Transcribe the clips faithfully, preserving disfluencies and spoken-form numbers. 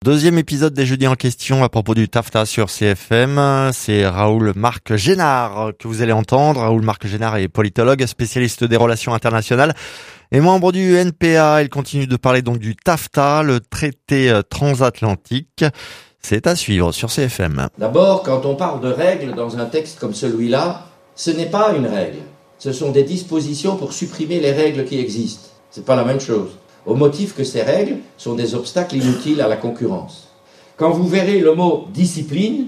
Deuxième épisode des jeudis en question à propos du TAFTA sur C F M. C'est Raoul Marc Génard que vous allez entendre. Raoul Marc Génard est politologue, spécialiste des relations internationales et membre du N P A. Il continue de parler donc du TAFTA, le traité transatlantique. C'est à suivre sur C F M. D'abord, quand on parle de règles dans un texte comme celui-là, ce n'est pas une règle. Ce sont des dispositions pour supprimer les règles qui existent. C'est pas la même chose. Au motif que ces règles sont des obstacles inutiles à la concurrence. Quand vous verrez le mot discipline,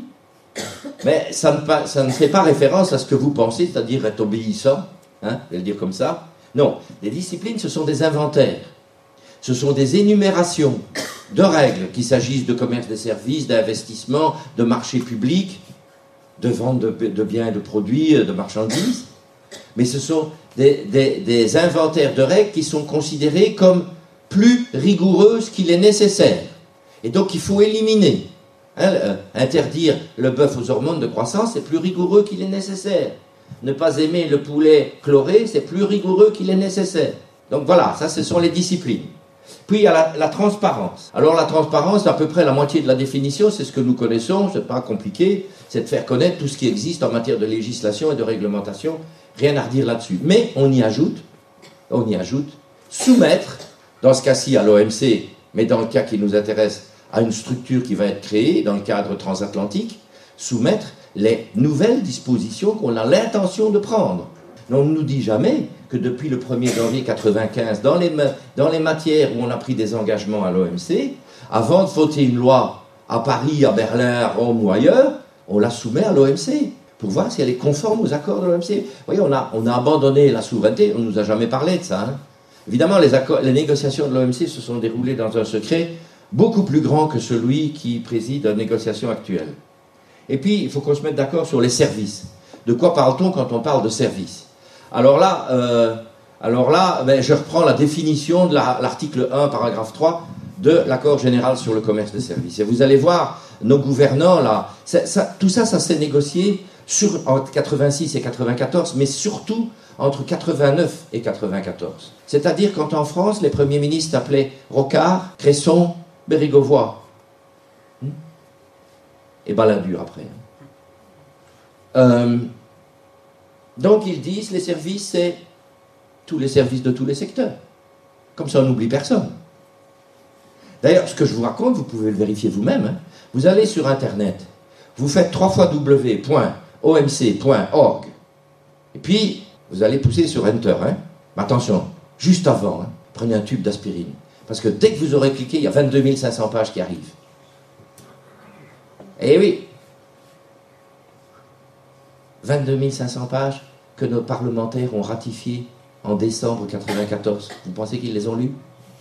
mais ça ne, ça ne fait pas référence à ce que vous pensez, c'est-à-dire être obéissant, hein, je vais le dire comme ça. Non, les disciplines, ce sont des inventaires. Ce sont des énumérations de règles, qu'il s'agisse de commerce des services, d'investissement, de marché public, de vente de, de biens et de produits, de marchandises. Mais ce sont des, des, des inventaires de règles qui sont considérés comme plus rigoureuses qu'il est nécessaire. Et donc il faut éliminer. Hein, euh, interdire le bœuf aux hormones de croissance, c'est plus rigoureux qu'il est nécessaire. Ne pas aimer le poulet chloré, c'est plus rigoureux qu'il est nécessaire. Donc voilà, ça ce sont les disciplines. Puis il y a la, la transparence. Alors la transparence, à peu près la moitié de la définition, c'est ce que nous connaissons, c'est pas compliqué, c'est de faire connaître tout ce qui existe en matière de législation et de réglementation. Rien à redire là-dessus. Mais on y ajoute, on y ajoute, soumettre, dans ce cas-ci à l'O M C, mais dans le cas qui nous intéresse, à une structure qui va être créée dans le cadre transatlantique, soumettre les nouvelles dispositions qu'on a l'intention de prendre. Mais on ne nous dit jamais que depuis le premier janvier quatre-vingt-quinze, dans les, dans les matières où on a pris des engagements à l'O M C, avant de voter une loi à Paris, à Berlin, à Rome ou ailleurs, on la soumet à l'O M C pour voir si elle est conforme aux accords de l'O M C. Vous voyez, on a, on a abandonné la souveraineté, on ne nous a jamais parlé de ça. Hein. Évidemment, les, accords, les négociations de l'O M C se sont déroulées dans un secret beaucoup plus grand que celui qui préside aux négociations actuelles. Et puis, il faut qu'on se mette d'accord sur les services. De quoi parle-t-on quand on parle de services ? Alors là, euh, alors là ben, je reprends la définition de la, l'article un, paragraphe trois de l'accord général sur le commerce des services. Et vous allez voir, nos gouvernants, là, ça, ça, tout ça, ça s'est négocié sur, entre quatre-vingt-six et quatre-vingt-quatorze, mais surtout entre quatre-vingt-neuf et quatre-vingt-quatorze. C'est-à-dire quand en France, les premiers ministres s'appelaient Rocard, Cresson, Bérégovoy. Hmm et Balladur après. Euh, donc ils disent, les services, c'est tous les services de tous les secteurs. Comme ça, on n'oublie personne. D'ailleurs, ce que je vous raconte, vous pouvez le vérifier vous-même. Hein. Vous allez sur Internet, vous faites trois w point o m c point org, et puis vous allez pousser sur Enter. Hein. Mais attention, juste avant, hein, prenez un tube d'aspirine. Parce que dès que vous aurez cliqué, il y a vingt-deux mille cinq cents pages qui arrivent. Eh oui, vingt-deux mille cinq cents pages que nos parlementaires ont ratifiées en décembre quatre-vingt-quatorze. Vous pensez qu'ils les ont lues ?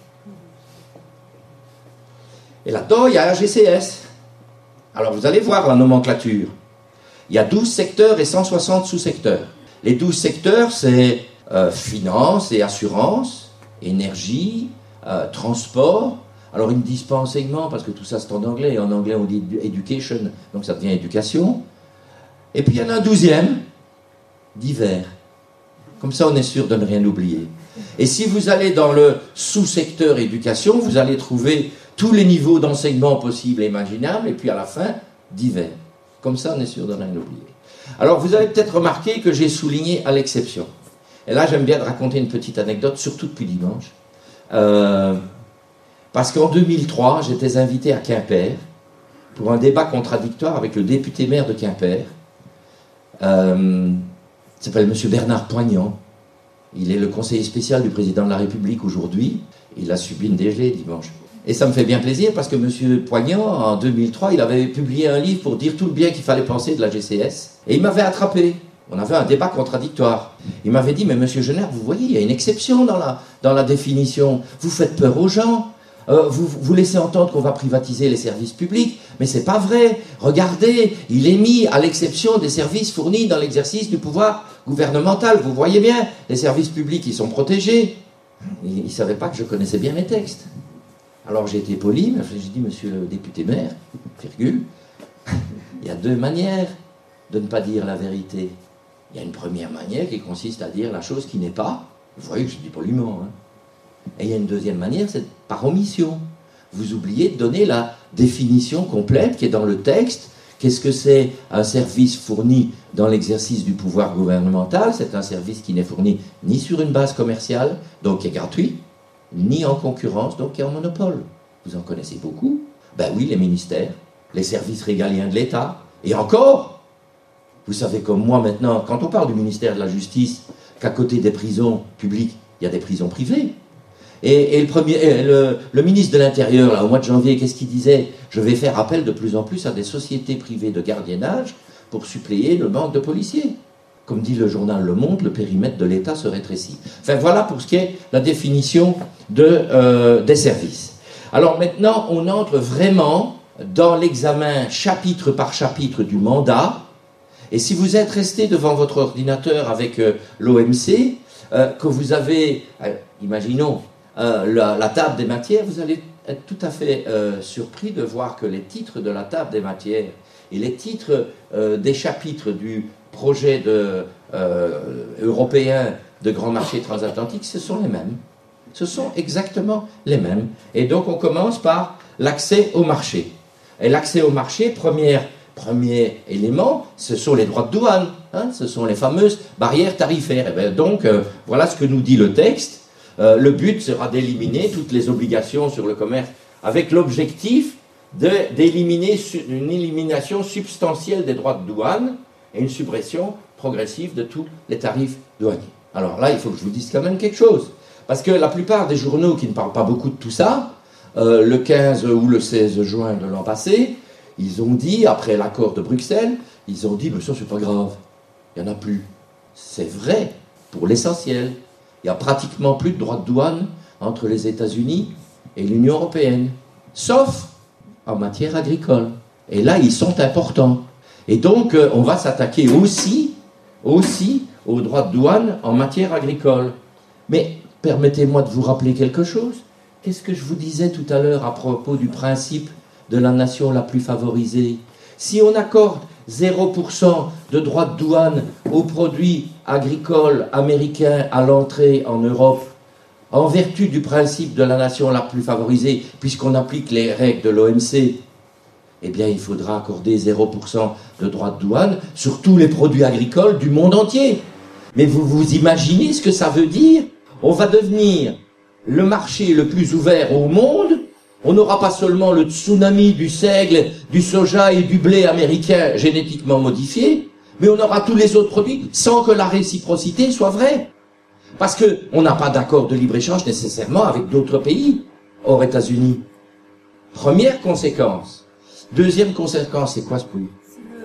Et là-dedans, il y a la G C S. Alors vous allez voir la nomenclature. Il y a douze secteurs et cent soixante sous-secteurs. Les douze secteurs, c'est euh, finance et assurance, énergie, euh, transport. Alors ils ne disent pas enseignement, parce que tout ça c'est en anglais, et en anglais on dit education, donc ça devient éducation. Et puis il y en a un douzième, divers. Comme ça on est sûr de ne rien oublier. Et si vous allez dans le sous-secteur éducation, vous allez trouver tous les niveaux d'enseignement possibles et imaginables, et puis à la fin, divers. Comme ça on est sûr de ne rien oublier. Alors vous avez peut-être remarqué que j'ai souligné à l'exception. Et là j'aime bien de raconter une petite anecdote, surtout depuis dimanche. Euh... Parce qu'en deux mille trois, j'étais invité à Quimper pour un débat contradictoire avec le député maire de Quimper. Euh, il s'appelle M. Bernard Poignant. Il est le conseiller spécial du président de la République aujourd'hui. Il a subi une dégelée dimanche. Et ça me fait bien plaisir parce que M. Poignant, en deux mille trois, il avait publié un livre pour dire tout le bien qu'il fallait penser de la G C S. Et il m'avait attrapé. On avait un débat contradictoire. Il m'avait dit, mais M. Génard, vous voyez, il y a une exception dans la, dans la définition. Vous faites peur aux gens. Euh, vous, vous laissez entendre qu'on va privatiser les services publics, mais c'est pas vrai. Regardez, il est mis à l'exception des services fournis dans l'exercice du pouvoir gouvernemental. Vous voyez bien, les services publics, ils sont protégés. Il ne savait pas que je connaissais bien mes textes. Alors j'ai été poli, mais j'ai dit, monsieur le député maire, virgule, il y a deux manières de ne pas dire la vérité. Il y a une première manière qui consiste à dire la chose qui n'est pas. Vous voyez que je dis poliment, hein. Et il y a une deuxième manière, c'est par omission. Vous oubliez de donner la définition complète qui est dans le texte. Qu'est-ce que c'est un service fourni dans l'exercice du pouvoir gouvernemental? C'est un service qui n'est fourni ni sur une base commerciale, donc qui est gratuit, ni en concurrence, donc qui est en monopole. Vous en connaissez beaucoup? Ben oui, les ministères, les services régaliens de l'État, et encore, vous savez comme moi maintenant, quand on parle du ministère de la Justice, qu'à côté des prisons publiques, il y a des prisons privées. Et, et, le, premier, et le, le ministre de l'Intérieur, là, au mois de janvier, qu'est-ce qu'il disait? Je vais faire appel de plus en plus à des sociétés privées de gardiennage pour suppléer le manque de policiers. Comme dit le journal Le Monde, le périmètre de l'État se rétrécit. Enfin, voilà pour ce qui est la définition de, euh, des services. Alors maintenant, on entre vraiment dans l'examen chapitre par chapitre du mandat. Et si vous êtes resté devant votre ordinateur avec euh, l'O M C, euh, que vous avez, euh, imaginons, euh, la, la table des matières, vous allez être tout à fait euh, surpris de voir que les titres de la table des matières et les titres euh, des chapitres du projet de, euh, européen de grand marché transatlantique, ce sont les mêmes. Ce sont exactement les mêmes. Et donc on commence par l'accès au marché. Et l'accès au marché, première, premier élément, ce sont les droits de douane. Hein, ce sont les fameuses barrières tarifaires. Et bien donc, euh, voilà ce que nous dit le texte. Euh, le but sera d'éliminer toutes les obligations sur le commerce avec l'objectif de, d'éliminer une élimination substantielle des droits de douane et une suppression progressive de tous les tarifs douaniers. Alors là, il faut que je vous dise quand même quelque chose. Parce que la plupart des journaux qui ne parlent pas beaucoup de tout ça, euh, le quinze ou le seize juin de l'an passé, ils ont dit, après l'accord de Bruxelles, ils ont dit, mais ça c'est pas grave, il n'y en a plus. C'est vrai, pour l'essentiel. Il n'y a pratiquement plus de droits de douane entre les États-Unis et l'Union européenne, sauf en matière agricole. Et là, ils sont importants. Et donc, euh, on va s'attaquer aussi, aussi aux droits de douane en matière agricole. Mais permettez-moi de vous rappeler quelque chose. Qu'est-ce que je vous disais tout à l'heure à propos du principe de la nation la plus favorisée? Si on accorde zéro pour cent de droits de douane aux produits agricoles américains à l'entrée en Europe, en vertu du principe de la nation la plus favorisée, puisqu'on applique les règles de l'O M C, eh bien il faudra accorder zéro pour cent de droits de douane sur tous les produits agricoles du monde entier. Mais vous vous imaginez ce que ça veut dire? On va devenir le marché le plus ouvert au monde. On n'aura pas seulement le tsunami du seigle, du soja et du blé américain génétiquement modifié, mais on aura tous les autres produits sans que la réciprocité soit vraie. Parce qu'on n'a pas d'accord de libre-échange nécessairement avec d'autres pays hors États-Unis. Première conséquence. Deuxième conséquence, c'est quoi ce bruit?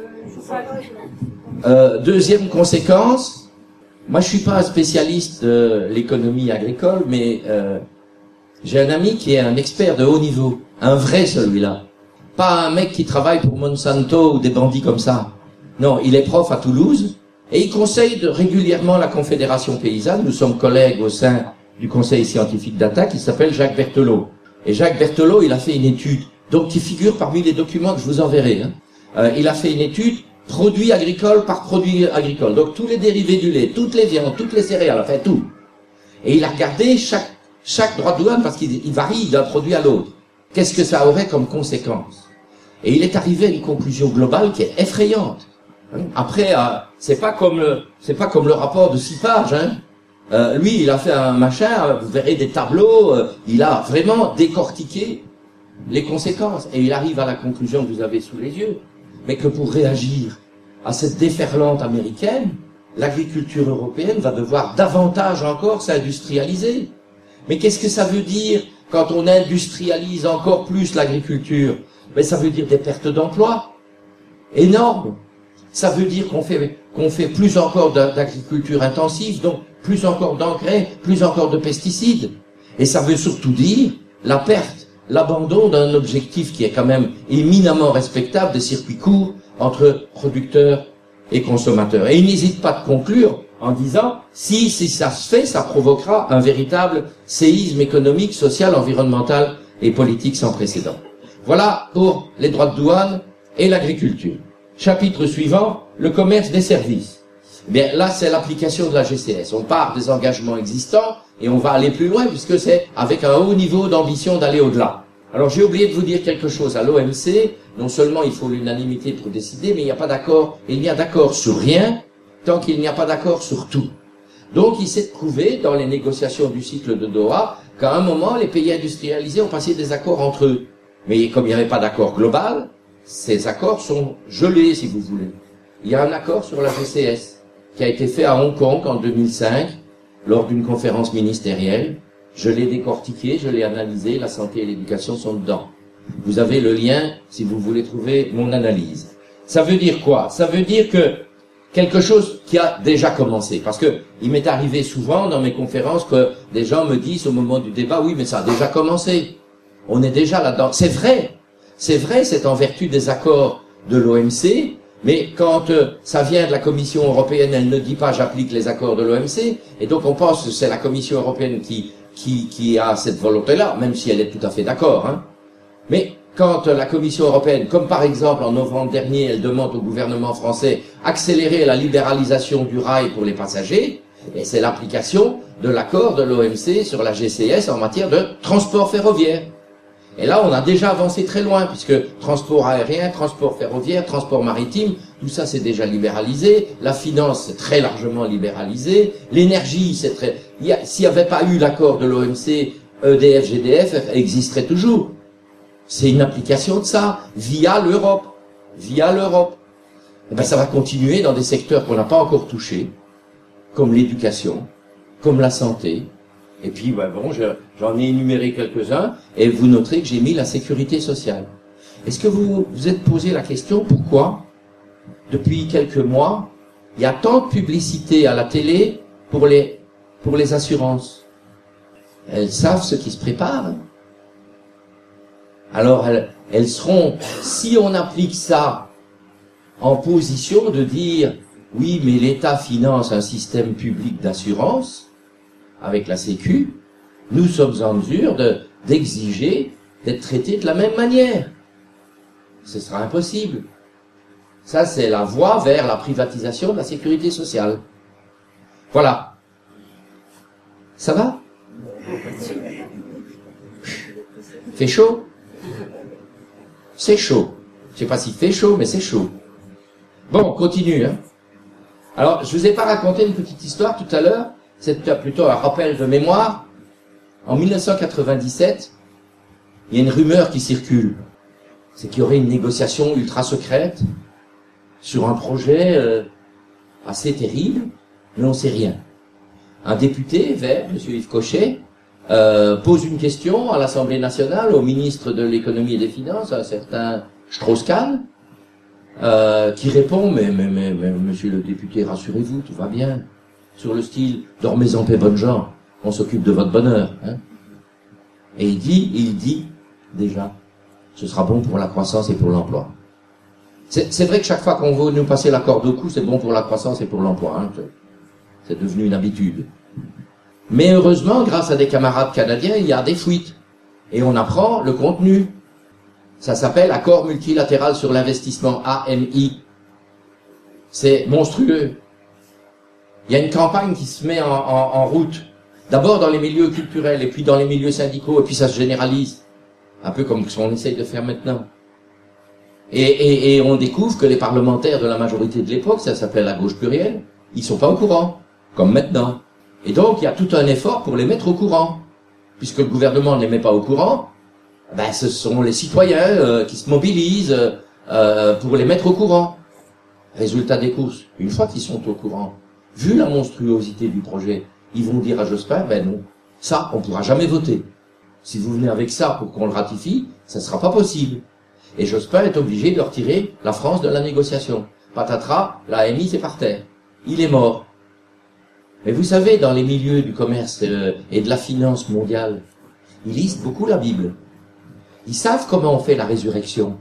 euh, Deuxième conséquence, moi je suis pas un spécialiste de l'économie agricole, mais euh, j'ai un ami qui est un expert de haut niveau, un vrai celui-là. Pas un mec qui travaille pour Monsanto ou des bandits comme ça. Non, il est prof à Toulouse et il conseille de, régulièrement la Confédération paysanne. Nous sommes collègues au sein du conseil scientifique d'A T A qui s'appelle Jacques Berthelot. Et Jacques Berthelot, il a fait une étude, donc qui figure parmi les documents que je vous enverrai. Hein. Euh, il a fait une étude produit agricole par produit agricole. Donc tous les dérivés du lait, toutes les viandes, toutes les céréales, enfin tout. Et il a regardé chaque chaque droit de douane parce qu'il il varie d'un produit à l'autre. Qu'est-ce que ça aurait comme conséquence? Et il est arrivé à une conclusion globale qui est effrayante. Après, euh, c'est pas comme le, c'est pas comme le rapport de six pages. Hein. Euh, lui, il a fait un machin. Vous verrez des tableaux. Euh, il a vraiment décortiqué les conséquences et il arrive à la conclusion que vous avez sous les yeux. Mais que pour réagir à cette déferlante américaine, l'agriculture européenne va devoir davantage encore s'industrialiser. Mais qu'est-ce que ça veut dire quand on industrialise encore plus l'agriculture? Mais ça veut dire des pertes d'emplois énormes. Ça veut dire qu'on fait, qu'on fait plus encore d'agriculture intensive, donc plus encore d'engrais, plus encore de pesticides. Et ça veut surtout dire la perte, l'abandon d'un objectif qui est quand même éminemment respectable des circuits courts entre producteurs et consommateurs. Et il n'hésite pas de conclure en disant, si, si ça se fait, ça provoquera un véritable séisme économique, social, environnemental et politique sans précédent. Voilà pour les droits de douane et l'agriculture. Chapitre suivant, le commerce des services. Eh bien, là, c'est l'application de la G C S. On part des engagements existants et on va aller plus loin puisque c'est avec un haut niveau d'ambition d'aller au-delà. Alors j'ai oublié de vous dire quelque chose. À l'O M C, non seulement il faut l'unanimité pour décider, mais il n'y a pas d'accord, il n'y a d'accord sur rien tant qu'il n'y a pas d'accord sur tout. Donc il s'est prouvé dans les négociations du cycle de Doha qu'à un moment, les pays industrialisés ont passé des accords entre eux. Mais comme il n'y avait pas d'accord global, ces accords sont gelés, si vous voulez. Il y a un accord sur la G C S qui a été fait à Hong Kong en deux mille cinq lors d'une conférence ministérielle. Je l'ai décortiqué, je l'ai analysé, la santé et l'éducation sont dedans. Vous avez le lien si vous voulez trouver mon analyse. Ça veut dire quoi? Ça veut dire que quelque chose qui a déjà commencé. Parce que il m'est arrivé souvent dans mes conférences que des gens me disent au moment du débat, oui, mais ça a déjà commencé. On est déjà là-dedans. C'est vrai. C'est vrai, c'est en vertu des accords de l'O M C, mais quand euh, ça vient de la Commission européenne, elle ne dit pas j'applique les accords de l'O M C, et donc on pense que c'est la Commission européenne qui, qui, qui a cette volonté-là, même si elle est tout à fait d'accord. Hein. Mais quand euh, la Commission européenne, comme par exemple en novembre dernier, elle demande au gouvernement français accélérer la libéralisation du rail pour les passagers, et c'est l'application de l'accord de l'O M C sur la G C S en matière de transport ferroviaire. Et là, on a déjà avancé très loin, puisque transport aérien, transport ferroviaire, transport maritime, tout ça c'est déjà libéralisé. La finance c'est très largement libéralisé. L'énergie, c'est très... S'il n'y avait pas eu l'accord de l'O M C, E D F, G D F existerait toujours. C'est une application de ça, via l'Europe. Via l'Europe. Et ben, ça va continuer dans des secteurs qu'on n'a pas encore touchés, comme l'éducation, comme la santé. Et puis, ben bon, je, j'en ai énuméré quelques-uns, et vous noterez que j'ai mis la sécurité sociale. Est-ce que vous vous êtes posé la question, pourquoi, depuis quelques mois, il y a tant de publicité à la télé pour les, pour les assurances? Elles savent ce qui se prépare. Alors, elles, elles seront, si on applique ça, en position de dire, oui, mais l'État finance un système public d'assurance, avec la Sécu, nous sommes en mesure de, d'exiger d'être traités de la même manière. Ce sera impossible. Ça, c'est la voie vers la privatisation de la sécurité sociale. Voilà. Ça va? Fait chaud? C'est chaud. Je sais pas s'il fait chaud, mais c'est chaud. Bon, on continue, hein. Alors, je vous ai pas raconté une petite histoire tout à l'heure. C'est plutôt un rappel de mémoire. En mille neuf cent quatre-vingt-dix-sept, il y a une rumeur qui circule. C'est qu'il y aurait une négociation ultra secrète sur un projet euh, assez terrible, mais on ne sait rien. Un député, vert, M. Yves Cochet, euh, pose une question à l'Assemblée nationale, au ministre de l'économie et des finances, un certain Strauss-Kahn, euh, qui répond, mais, mais, mais, mais monsieur le député, rassurez-vous, tout va bien. Sur le style, dormez en paix, bonnes gens, on s'occupe de votre bonheur. Hein. Et il dit, il dit, déjà, ce sera bon pour la croissance et pour l'emploi. C'est, c'est vrai que chaque fois qu'on veut nous passer la corde au cou, c'est bon pour la croissance et pour l'emploi. Hein. C'est devenu une habitude. Mais heureusement, grâce à des camarades canadiens, il y a des fuites. Et on apprend le contenu. Ça s'appelle Accord multilatéral sur l'investissement, A M I. C'est monstrueux. Il y a une campagne qui se met en, en, en route, d'abord dans les milieux culturels, et puis dans les milieux syndicaux, et puis ça se généralise, un peu comme ce qu'on essaye de faire maintenant. Et, et, et on découvre que les parlementaires de la majorité de l'époque, ça s'appelle la gauche plurielle, ils sont pas au courant, comme maintenant. Et donc il y a tout un effort pour les mettre au courant. Puisque le gouvernement ne les met pas au courant, ben ce sont les citoyens euh, qui se mobilisent euh, pour les mettre au courant. Résultat des courses, une fois qu'ils sont au courant, vu la monstruosité du projet, ils vont dire à Jospin, ben non, ça, on pourra jamais voter. Si vous venez avec ça pour qu'on le ratifie, ça sera pas possible. Et Jospin est obligé de retirer la France de la négociation. Patatras, la M I, c'est par terre. Il est mort. Mais vous savez, dans les milieux du commerce euh, et de la finance mondiale, ils lisent beaucoup la Bible. Ils savent comment on fait la résurrection.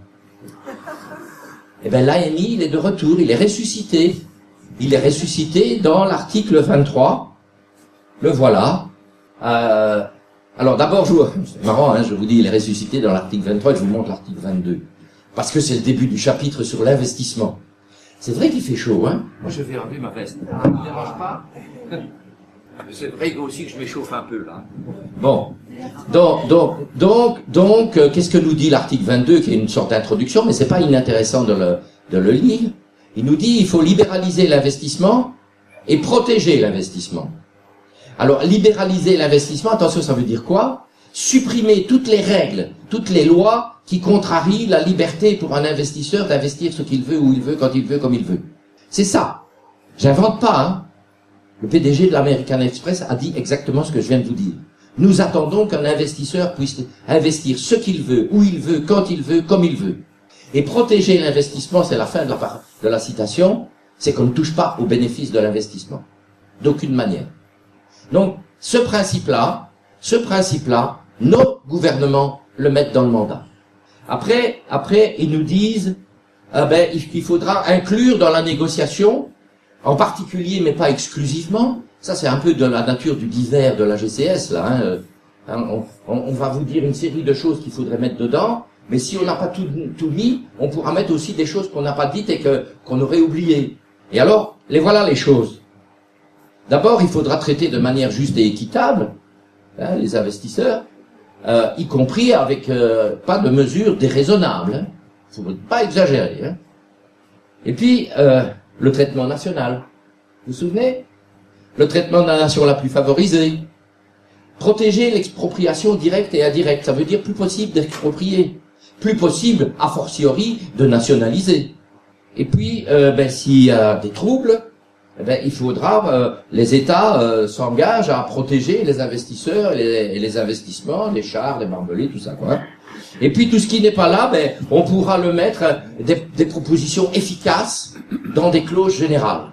Eh ben, l'A M I, il est de retour, il est ressuscité. Il est ressuscité dans l'article vingt-trois. Le voilà. Euh, alors d'abord, je vous... c'est marrant, hein, je vous dis, il est ressuscité dans l'article vingt-trois, et je vous montre l'article vingt-deux. Parce que c'est le début du chapitre sur l'investissement. C'est vrai qu'il fait chaud, hein. Moi, je vais enlever ma veste. Ça ne vous dérange pas? C'est vrai aussi que je m'échauffe un peu là. Bon, donc, donc, donc, donc euh, qu'est-ce que nous dit l'article vingt-deux, qui est une sorte d'introduction, mais c'est pas inintéressant de le, de le lire. Il nous dit il faut libéraliser l'investissement et protéger l'investissement. Alors, libéraliser l'investissement, attention, ça veut dire quoi? Supprimer toutes les règles, toutes les lois qui contrarient la liberté pour un investisseur d'investir ce qu'il veut, où il veut, quand il veut, comme il veut. C'est ça. J'invente pas, hein. Le P D G de l'American Express a dit exactement ce que je viens de vous dire. Nous attendons qu'un investisseur puisse investir ce qu'il veut, où il veut, quand il veut, comme il veut. Et protéger l'investissement, c'est la fin de la, de la citation, c'est qu'on ne touche pas aux bénéfices de l'investissement. D'aucune manière. Donc, ce principe-là, ce principe-là, nos gouvernements le mettent dans le mandat. Après, après, ils nous disent, ah ben, il faudra inclure dans la négociation, en particulier, mais pas exclusivement, ça c'est un peu de la nature du divers de la G C S, là, hein, on, on, on va vous dire une série de choses qu'il faudrait mettre dedans, mais si on n'a pas tout, tout mis, on pourra mettre aussi des choses qu'on n'a pas dites et que, qu'on aurait oubliées. Et alors, les voilà les choses. D'abord, il faudra traiter de manière juste et équitable, hein, les investisseurs, euh, y compris avec euh, pas de mesures déraisonnables. Il ne faut pas exagérer. Hein. Et puis, euh, le traitement national. Vous vous souvenez? Le traitement de la nation la plus favorisée. Protéger l'expropriation directe et indirecte. Ça veut dire plus possible d'exproprier. Plus possible, a fortiori, de nationaliser. Et puis, euh, ben, s'il y a des troubles, eh ben, il faudra, euh, les États euh, s'engagent à protéger les investisseurs et les, et les investissements, les chars, les barbelés, tout ça, quoi. Et puis tout ce qui n'est pas là, ben, on pourra le mettre, euh, des, des propositions efficaces dans des clauses générales.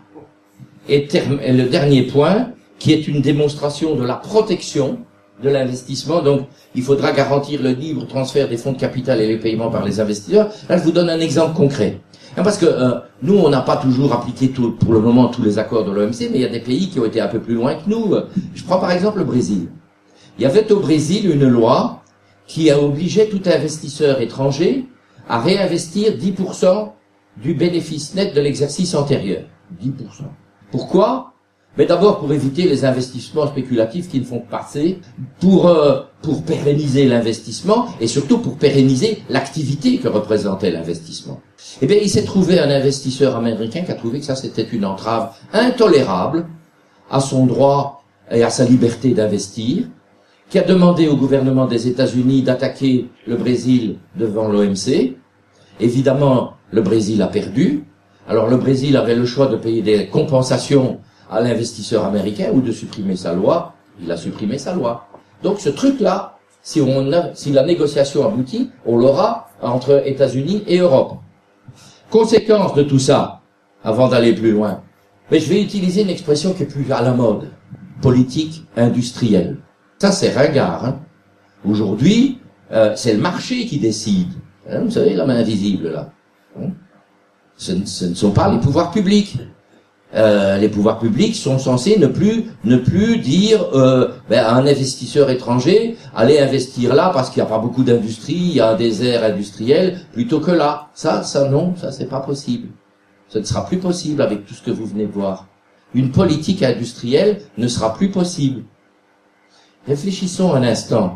Et, terme, et le dernier point, qui est une démonstration de la protection de l'investissement, donc il faudra garantir le libre transfert des fonds de capital et les paiements par les investisseurs. Là, je vous donne un exemple concret. Parce que euh, nous, on n'a pas toujours appliqué tout, pour le moment tous les accords de l'O M C, mais il y a des pays qui ont été un peu plus loin que nous. Je prends par exemple le Brésil. Il y avait au Brésil une loi qui a obligé tout investisseur étranger à réinvestir dix pour cent du bénéfice net de l'exercice antérieur. dix pour cent. Pourquoi? Mais d'abord pour éviter les investissements spéculatifs qui ne font que passer, pour euh, pour pérenniser l'investissement et surtout pour pérenniser l'activité que représentait l'investissement. Eh bien, il s'est trouvé un investisseur américain qui a trouvé que ça c'était une entrave intolérable à son droit et à sa liberté d'investir, qui a demandé au gouvernement des États-Unis d'attaquer le Brésil devant l'O M C. Évidemment, le Brésil a perdu. Alors le Brésil avait le choix de payer des compensations à l'investisseur américain ou de supprimer sa loi. Il a supprimé sa loi. Donc ce truc-là, si, on a, si la négociation aboutit, on l'aura entre États-Unis et Europe. Conséquence de tout ça, avant d'aller plus loin, mais je vais utiliser une expression qui est plus à la mode, politique industrielle. Ça c'est ringard. Hein. Aujourd'hui, euh, c'est le marché qui décide. Hein, vous savez, la main invisible là. Hein. Ce, ce ne sont pas les pouvoirs publics. Euh, les pouvoirs publics sont censés ne plus ne plus dire euh, ben, à un investisseur étranger allez investir là parce qu'il n'y a pas beaucoup d'industrie, il y a un désert industriel plutôt que là. Ça, ça non, ça c'est pas possible. Ce ne sera plus possible avec tout ce que vous venez de voir. Une politique industrielle ne sera plus possible. Réfléchissons un instant.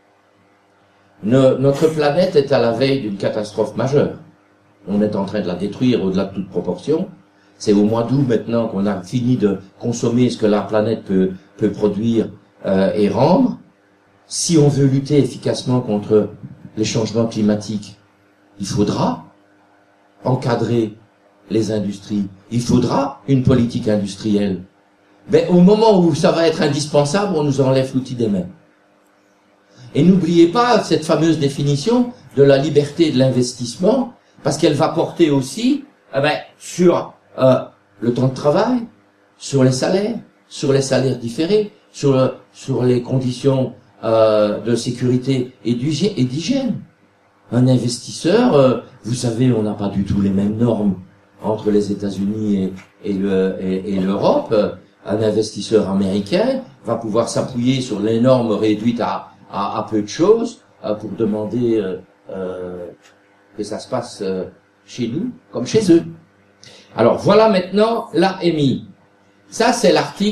No, notre planète est à la veille d'une catastrophe majeure. On est en train de la détruire au-delà de toute proportion. C'est au mois d'août maintenant qu'on a fini de consommer ce que la planète peut, peut produire euh, et rendre. Si on veut lutter efficacement contre les changements climatiques, il faudra encadrer les industries. Il faudra une politique industrielle. Mais au moment où ça va être indispensable, on nous enlève l'outil des mains. Et n'oubliez pas cette fameuse définition de la liberté de l'investissement, parce qu'elle va porter aussi eh ben, sur euh, le temps de travail, sur les salaires, sur les salaires différés, sur, le, sur les conditions euh, de sécurité et d'hygiène. Un investisseur, euh, vous savez, on n'a pas du tout les mêmes normes entre les États-Unis et, et, le, et, et l'Europe. Un investisseur américain va pouvoir s'appuyer sur les normes réduites à, à, à peu de choses euh, pour demander euh, euh, que ça se passe euh, chez nous comme chez eux. Alors voilà maintenant l'A M I. Ça c'est l'article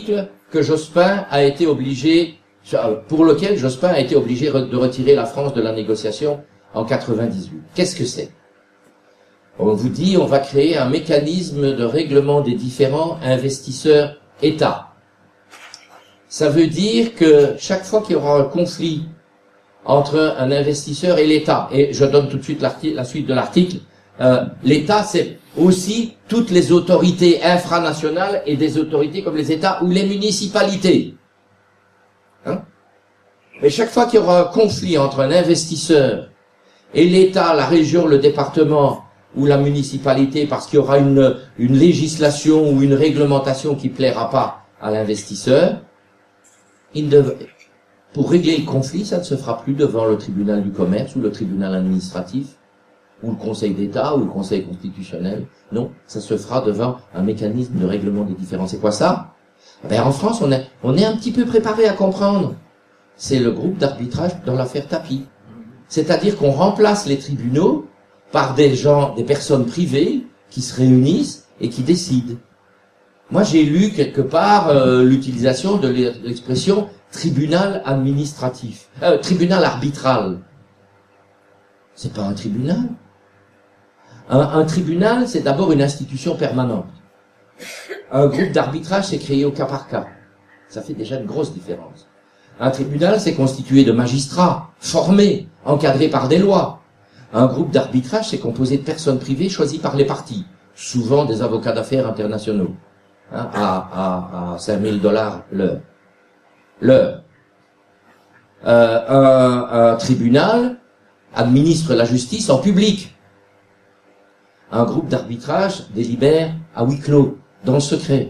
que Jospin a été obligé, pour lequel Jospin a été obligé de retirer la France de la négociation en quatre-vingt-dix-huit. Qu'est-ce que c'est? On vous dit, on va créer un mécanisme de règlement des différends investisseurs-État. Ça veut dire que chaque fois qu'il y aura un conflit entre un investisseur et l'État, et je donne tout de suite la suite de l'article, euh, l'État, c'est aussi toutes les autorités infranationales et des autorités comme les États ou les municipalités. Hein? Et chaque fois qu'il y aura un conflit entre un investisseur et l'État, la région, le département ou la municipalité, parce qu'il y aura une, une législation ou une réglementation qui plaira pas à l'investisseur, il dev... pour régler le conflit, ça ne se fera plus devant le tribunal du commerce ou le tribunal administratif ou le Conseil d'État ou le Conseil constitutionnel. Non, ça se fera devant un mécanisme de règlement des différends. C'est quoi ça? Ben, en France, on est, on est un petit peu préparé à comprendre. C'est le groupe d'arbitrage dans l'affaire Tapie. C'est-à-dire qu'on remplace les tribunaux par des gens, des personnes privées qui se réunissent et qui décident. Moi, j'ai lu quelque part euh, l'utilisation de l'expression tribunal administratif, euh, tribunal arbitral. C'est pas un tribunal. Un, un tribunal, c'est d'abord une institution permanente. Un groupe d'arbitrage, c'est créé au cas par cas. Ça fait déjà une grosse différence. Un tribunal, c'est constitué de magistrats, formés, encadrés par des lois. Un groupe d'arbitrage, c'est composé de personnes privées choisies par les parties, souvent des avocats d'affaires internationaux, hein, à, à, à cinq mille dollars l'heure. L'heure. Euh, un, un tribunal administre la justice en public. Un groupe d'arbitrage délibère à huis clos, dans le secret.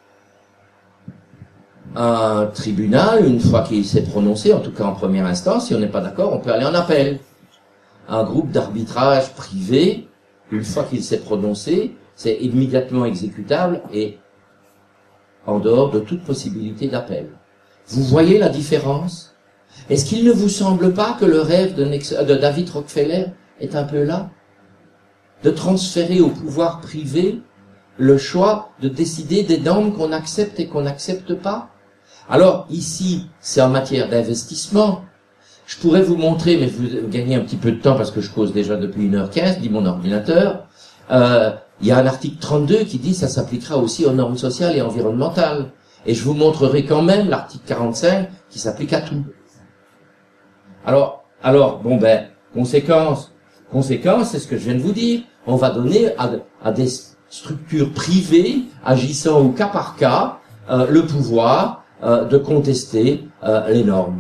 Un tribunal, une fois qu'il s'est prononcé, en tout cas en première instance, si on n'est pas d'accord, on peut aller en appel. Un groupe d'arbitrage privé, une fois qu'il s'est prononcé, c'est immédiatement exécutable et en dehors de toute possibilité d'appel. Vous voyez la différence? Est-ce qu'il ne vous semble pas que le rêve de, Nex- de David Rockefeller est un peu là? De transférer au pouvoir privé le choix de décider des normes qu'on accepte et qu'on n'accepte pas? Alors, ici, c'est en matière d'investissement. Je pourrais vous montrer, mais vous gagnez un petit peu de temps parce que je cause déjà depuis une heure quinze, dit mon ordinateur. Euh, il y a un article trente-deux qui dit que ça s'appliquera aussi aux normes sociales et environnementales. Et je vous montrerai quand même l'article quarante-cinq qui s'applique à tout. Alors, alors, bon ben, conséquence, conséquence, c'est ce que je viens de vous dire. On va donner à, à des structures privées, agissant au cas par cas, euh, le pouvoir euh, de contester euh, les normes.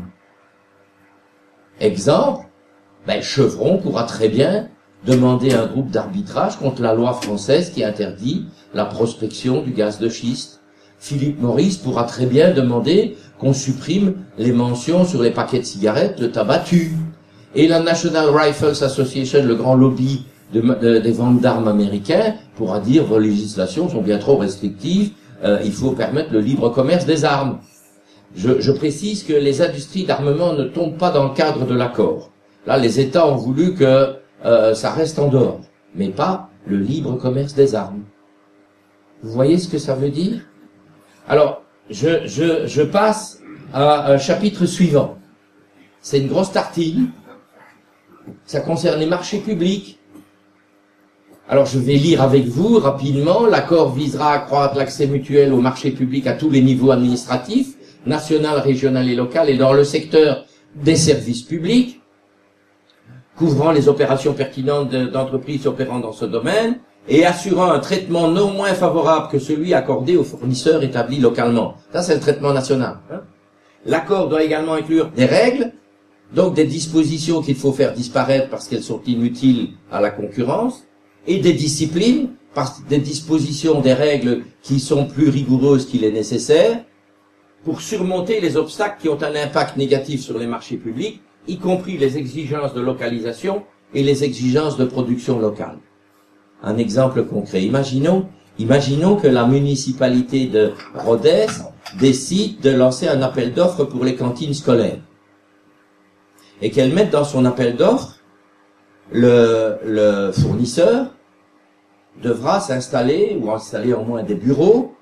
Exemple, ben, Chevron pourra très bien demander un groupe d'arbitrage contre la loi française qui interdit la prospection du gaz de schiste. Philippe Morris pourra très bien demander qu'on supprime les mentions sur les paquets de cigarettes, le tabac tue. Et la National Rifles Association, le grand lobby de, de, des ventes d'armes américains, pourra dire vos législations sont bien trop restrictives, euh, il faut permettre le libre commerce des armes. Je, je précise que les industries d'armement ne tombent pas dans le cadre de l'accord. Là, les États ont voulu que euh, ça reste en dehors, mais pas le libre commerce des armes. Vous voyez ce que ça veut dire? Alors, je, je, je passe à un chapitre suivant. C'est une grosse tartine. Ça concerne les marchés publics. Alors, je vais lire avec vous rapidement. L'accord visera à accroître l'accès mutuel aux marchés publics à tous les niveaux administratifs, national, régional et local, et dans le secteur des services publics, couvrant les opérations pertinentes d'entreprises opérant dans ce domaine, et assurant un traitement non moins favorable que celui accordé aux fournisseurs établis localement. Ça, c'est le traitement national. Hein. L'accord doit également inclure des règles, donc des dispositions qu'il faut faire disparaître parce qu'elles sont inutiles à la concurrence, et des disciplines, par des dispositions, des règles qui sont plus rigoureuses qu'il est nécessaire, pour surmonter les obstacles qui ont un impact négatif sur les marchés publics, y compris les exigences de localisation et les exigences de production locale. Un exemple concret. Imaginons, imaginons que la municipalité de Rodez décide de lancer un appel d'offres pour les cantines scolaires. Et qu'elle mette dans son appel d'offres, le, le fournisseur devra s'installer, ou installer au moins des bureaux,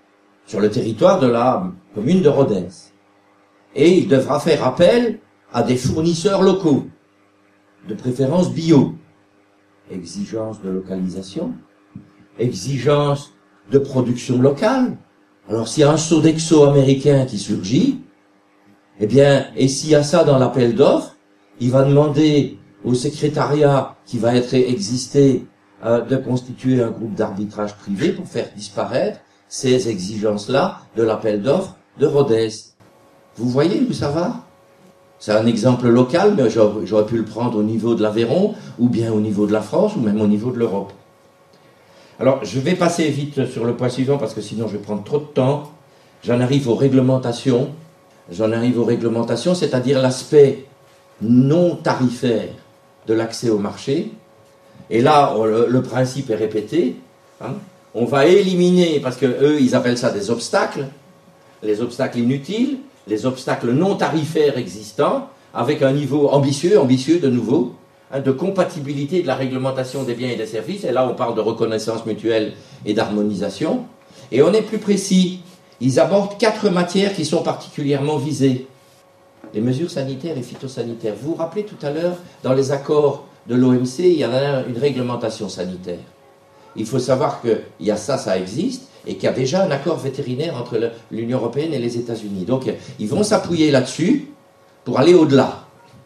sur le territoire de la commune de Rodez. Et il devra faire appel à des fournisseurs locaux, de préférence bio. Exigence de localisation, exigence de production locale. Alors s'il y a un Sodexo américain qui surgit, eh bien, et s'il y a ça dans l'appel d'offres, il va demander au secrétariat qui va être existé euh, de constituer un groupe d'arbitrage privé pour faire disparaître ces exigences-là de l'appel d'offres de Rodez. Vous voyez où ça va? C'est un exemple local, mais j'aurais pu le prendre au niveau de l'Aveyron, ou bien au niveau de la France, ou même au niveau de l'Europe. Alors, je vais passer vite sur le point suivant, parce que sinon je vais prendre trop de temps. J'en arrive aux réglementations. J'en arrive aux réglementations, c'est-à-dire l'aspect non tarifaire de l'accès au marché. Et là, le, le principe est répété. Hein. On va éliminer, parce que eux, ils appellent ça des obstacles, les obstacles inutiles, les obstacles non tarifaires existants, avec un niveau ambitieux, ambitieux de nouveau, hein, de compatibilité de la réglementation des biens et des services. Et là, on parle de reconnaissance mutuelle et d'harmonisation. Et on est plus précis. Ils abordent quatre matières qui sont particulièrement visées. Les mesures sanitaires et phytosanitaires. Vous vous rappelez tout à l'heure, dans les accords de l'O M C, il y en a une réglementation sanitaire. Il faut savoir qu'il y a ça, ça existe, et qu'il y a déjà un accord vétérinaire entre l'Union européenne et les États-Unis. Donc, ils vont s'appuyer là-dessus pour aller au-delà.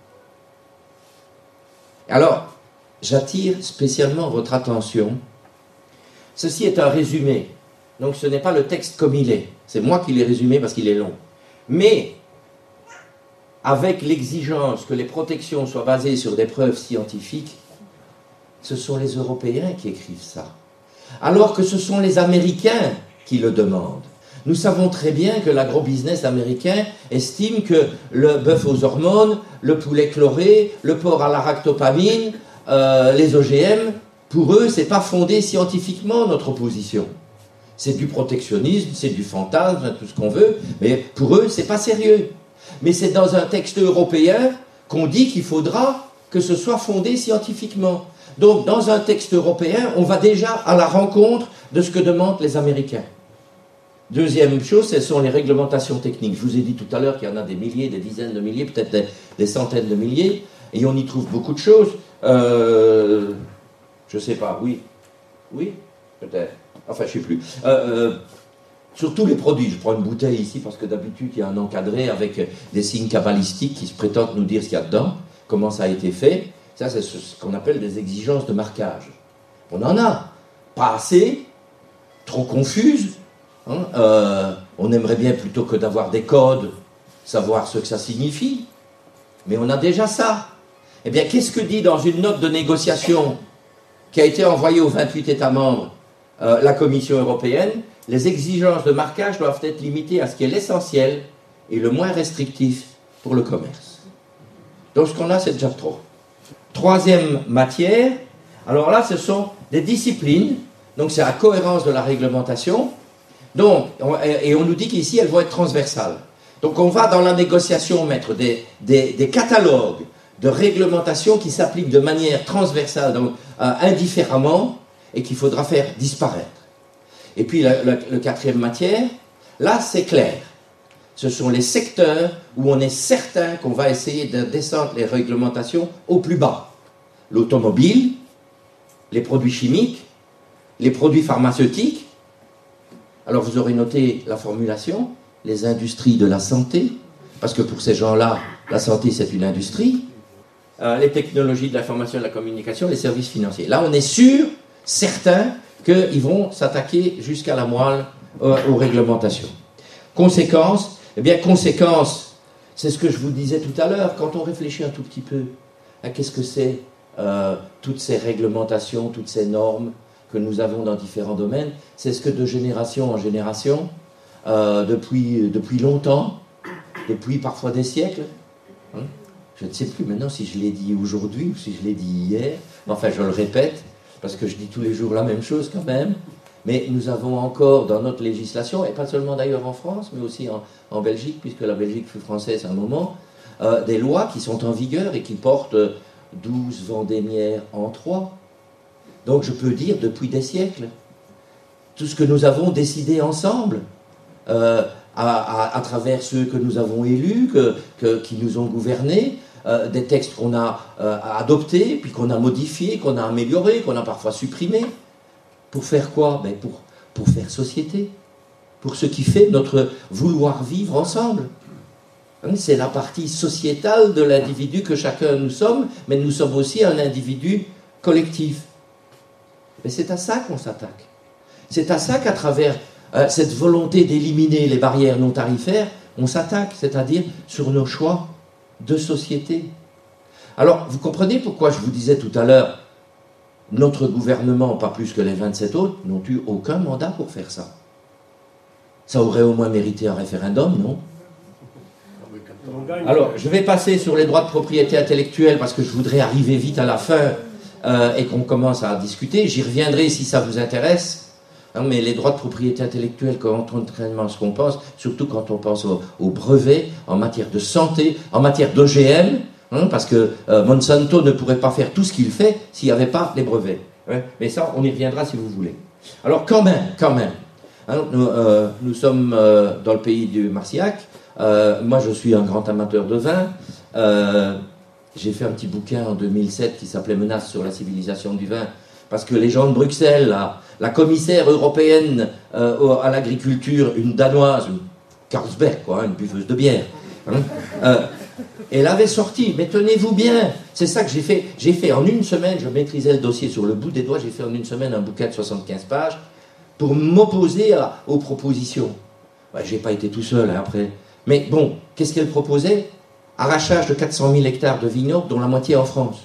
Alors, j'attire spécialement votre attention. Ceci est un résumé. Donc, ce n'est pas le texte comme il est. C'est moi qui l'ai résumé parce qu'il est long. Mais, avec l'exigence que les protections soient basées sur des preuves scientifiques, ce sont les Européens qui écrivent ça. Alors que ce sont les Américains qui le demandent. Nous savons très bien que l'agro-business américain estime que le bœuf aux hormones, le poulet chloré, le porc à la ractopamine, euh, les O G M, pour eux, c'est pas fondé scientifiquement notre position. C'est du protectionnisme, c'est du fantasme, tout ce qu'on veut, mais pour eux, c'est pas sérieux. Mais c'est dans un texte européen qu'on dit qu'il faudra que ce soit fondé scientifiquement. Donc, dans un texte européen, on va déjà à la rencontre de ce que demandent les Américains. Deuxième chose, ce sont les réglementations techniques. Je vous ai dit tout à l'heure qu'il y en a des milliers, des dizaines de milliers, peut-être des, des centaines de milliers, et on y trouve beaucoup de choses. Euh, je ne sais pas, oui. Oui, peut-être. Enfin, je ne sais plus. Euh, euh, sur tous les produits, je prends une bouteille ici parce que d'habitude, il y a un encadré avec des signes cabalistiques qui se prétendent nous dire ce qu'il y a dedans, comment ça a été fait. Ça, c'est ce qu'on appelle des exigences de marquage. On en a. Pas assez, trop confuses. Hein, euh, on aimerait bien, plutôt que d'avoir des codes, savoir ce que ça signifie. Mais on a déjà ça. Eh bien, qu'est-ce que dit dans une note de négociation qui a été envoyée aux vingt-huit États membres euh, la Commission européenne? Les exigences de marquage doivent être limitées à ce qui est l'essentiel et le moins restrictif pour le commerce. Donc, ce qu'on a, c'est déjà trop. Troisième matière, alors là, ce sont des disciplines, donc c'est la cohérence de la réglementation, donc, on, et on nous dit qu'ici, elles vont être transversales. Donc, on va dans la négociation mettre des, des, des catalogues de réglementation qui s'appliquent de manière transversale, donc euh, indifféremment, et qu'il faudra faire disparaître. Et puis, la, la, la quatrième matière, là, c'est clair. Ce sont les secteurs où on est certain qu'on va essayer de descendre les réglementations au plus bas. L'automobile, les produits chimiques, les produits pharmaceutiques. Alors vous aurez noté la formulation, les industries de la santé, parce que pour ces gens-là, la santé c'est une industrie. Euh, les technologies de l'information et de la communication, les services financiers. Là on est sûr, certain, qu'ils vont s'attaquer jusqu'à la moelle euh, aux réglementations. Conséquence, eh bien, conséquence, c'est ce que je vous disais tout à l'heure, quand on réfléchit un tout petit peu à qu'est-ce que c'est euh, toutes ces réglementations, toutes ces normes que nous avons dans différents domaines, c'est ce que de génération en génération, euh, depuis, depuis longtemps, depuis parfois des siècles, hein, je ne sais plus maintenant si je l'ai dit aujourd'hui ou si je l'ai dit hier, mais enfin je le répète, parce que je dis tous les jours la même chose quand même. Mais nous avons encore dans notre législation, et pas seulement d'ailleurs en France, mais aussi en, en Belgique, puisque la Belgique fut française à un moment, euh, des lois qui sont en vigueur et qui portent douze vendémiaires en trois. Donc je peux dire depuis des siècles, tout ce que nous avons décidé ensemble, euh, à, à, à travers ceux que nous avons élus, que, que, qui nous ont gouvernés, euh, des textes qu'on a euh, adoptés, puis qu'on a modifiés, qu'on a améliorés, qu'on a parfois supprimés. Pour faire quoi? Ben pour, pour faire société. Pour ce qui fait notre vouloir vivre ensemble. C'est la partie sociétale de l'individu que chacun nous sommes, mais nous sommes aussi un individu collectif. Mais c'est à ça qu'on s'attaque. C'est à ça qu'à travers euh, cette volonté d'éliminer les barrières non tarifaires, on s'attaque, c'est-à-dire sur nos choix de société. Alors, vous comprenez pourquoi je vous disais tout à l'heure, notre gouvernement, pas plus que les vingt-sept autres, n'ont eu aucun mandat pour faire ça. Ça aurait au moins mérité un référendum, non? Alors, je vais passer sur les droits de propriété intellectuelle parce que je voudrais arriver vite à la fin euh, et qu'on commence à discuter. J'y reviendrai si ça vous intéresse. Hein, mais les droits de propriété intellectuelle, contrairement à ce qu'on pense, surtout quand on pense aux au brevets, en matière de santé, en matière d'O G M, hein, parce que euh, Monsanto ne pourrait pas faire tout ce qu'il fait s'il n'y avait pas les brevets. Hein. Mais ça, on y reviendra si vous voulez. Alors, quand même, quand même, hein, nous, euh, nous sommes euh, dans le pays du Marciac. Euh, moi, je suis un grand amateur de vin. Euh, j'ai fait un petit bouquin en deux mille sept qui s'appelait « Menace sur la civilisation du vin », parce que les gens de Bruxelles, la, la commissaire européenne euh, à l'agriculture, une Danoise, une Carlsberg, quoi, une buveuse de bière, hein, euh, elle avait sorti, mais tenez-vous bien, c'est ça que j'ai fait. J'ai fait en une semaine, je maîtrisais le dossier sur le bout des doigts, j'ai fait en une semaine un bouquin de soixante-quinze pages pour m'opposer à, aux propositions. Ben, je n'ai pas été tout seul, hein, après. Mais bon, qu'est-ce qu'elle proposait? Arrachage de quatre cent mille hectares de vignobles, dont la moitié en France.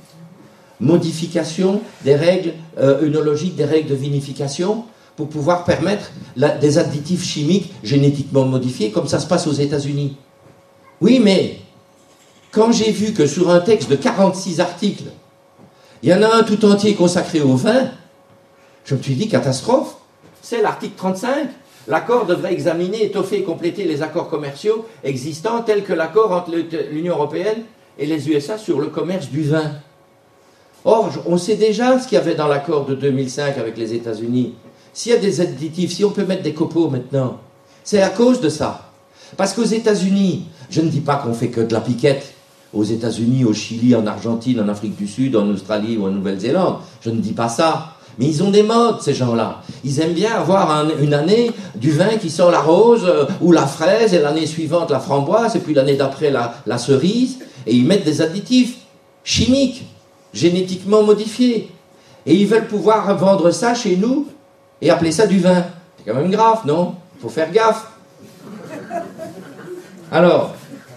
Modification des règles euh, œnologiques, des règles de vinification, pour pouvoir permettre la, des additifs chimiques génétiquement modifiés, comme ça se passe aux États-Unis. Oui, mais quand j'ai vu que sur un texte de quarante-six articles, il y en a un tout entier consacré au vin, je me suis dit, catastrophe, c'est l'article trente-cinq. L'accord devrait examiner, étoffer et compléter les accords commerciaux existants tels que l'accord entre l'Union européenne et les U S A sur le commerce du vin. Or, on sait déjà ce qu'il y avait dans l'accord de deux mille cinq avec les États-Unis. S'il y a des additifs, si on peut mettre des copeaux maintenant, c'est à cause de ça. Parce qu'aux États-Unis, je ne dis pas qu'on fait que de la piquette. Aux États-Unis, au Chili, en Argentine, en Afrique du Sud, en Australie ou en Nouvelle-Zélande, je ne dis pas ça. Mais ils ont des modes, ces gens-là. Ils aiment bien avoir un, une année du vin qui sent la rose euh, ou la fraise, et l'année suivante la framboise, et puis l'année d'après la, la cerise. Et ils mettent des additifs chimiques, génétiquement modifiés. Et ils veulent pouvoir vendre ça chez nous et appeler ça du vin. C'est quand même grave, non? Il faut faire gaffe. Alors,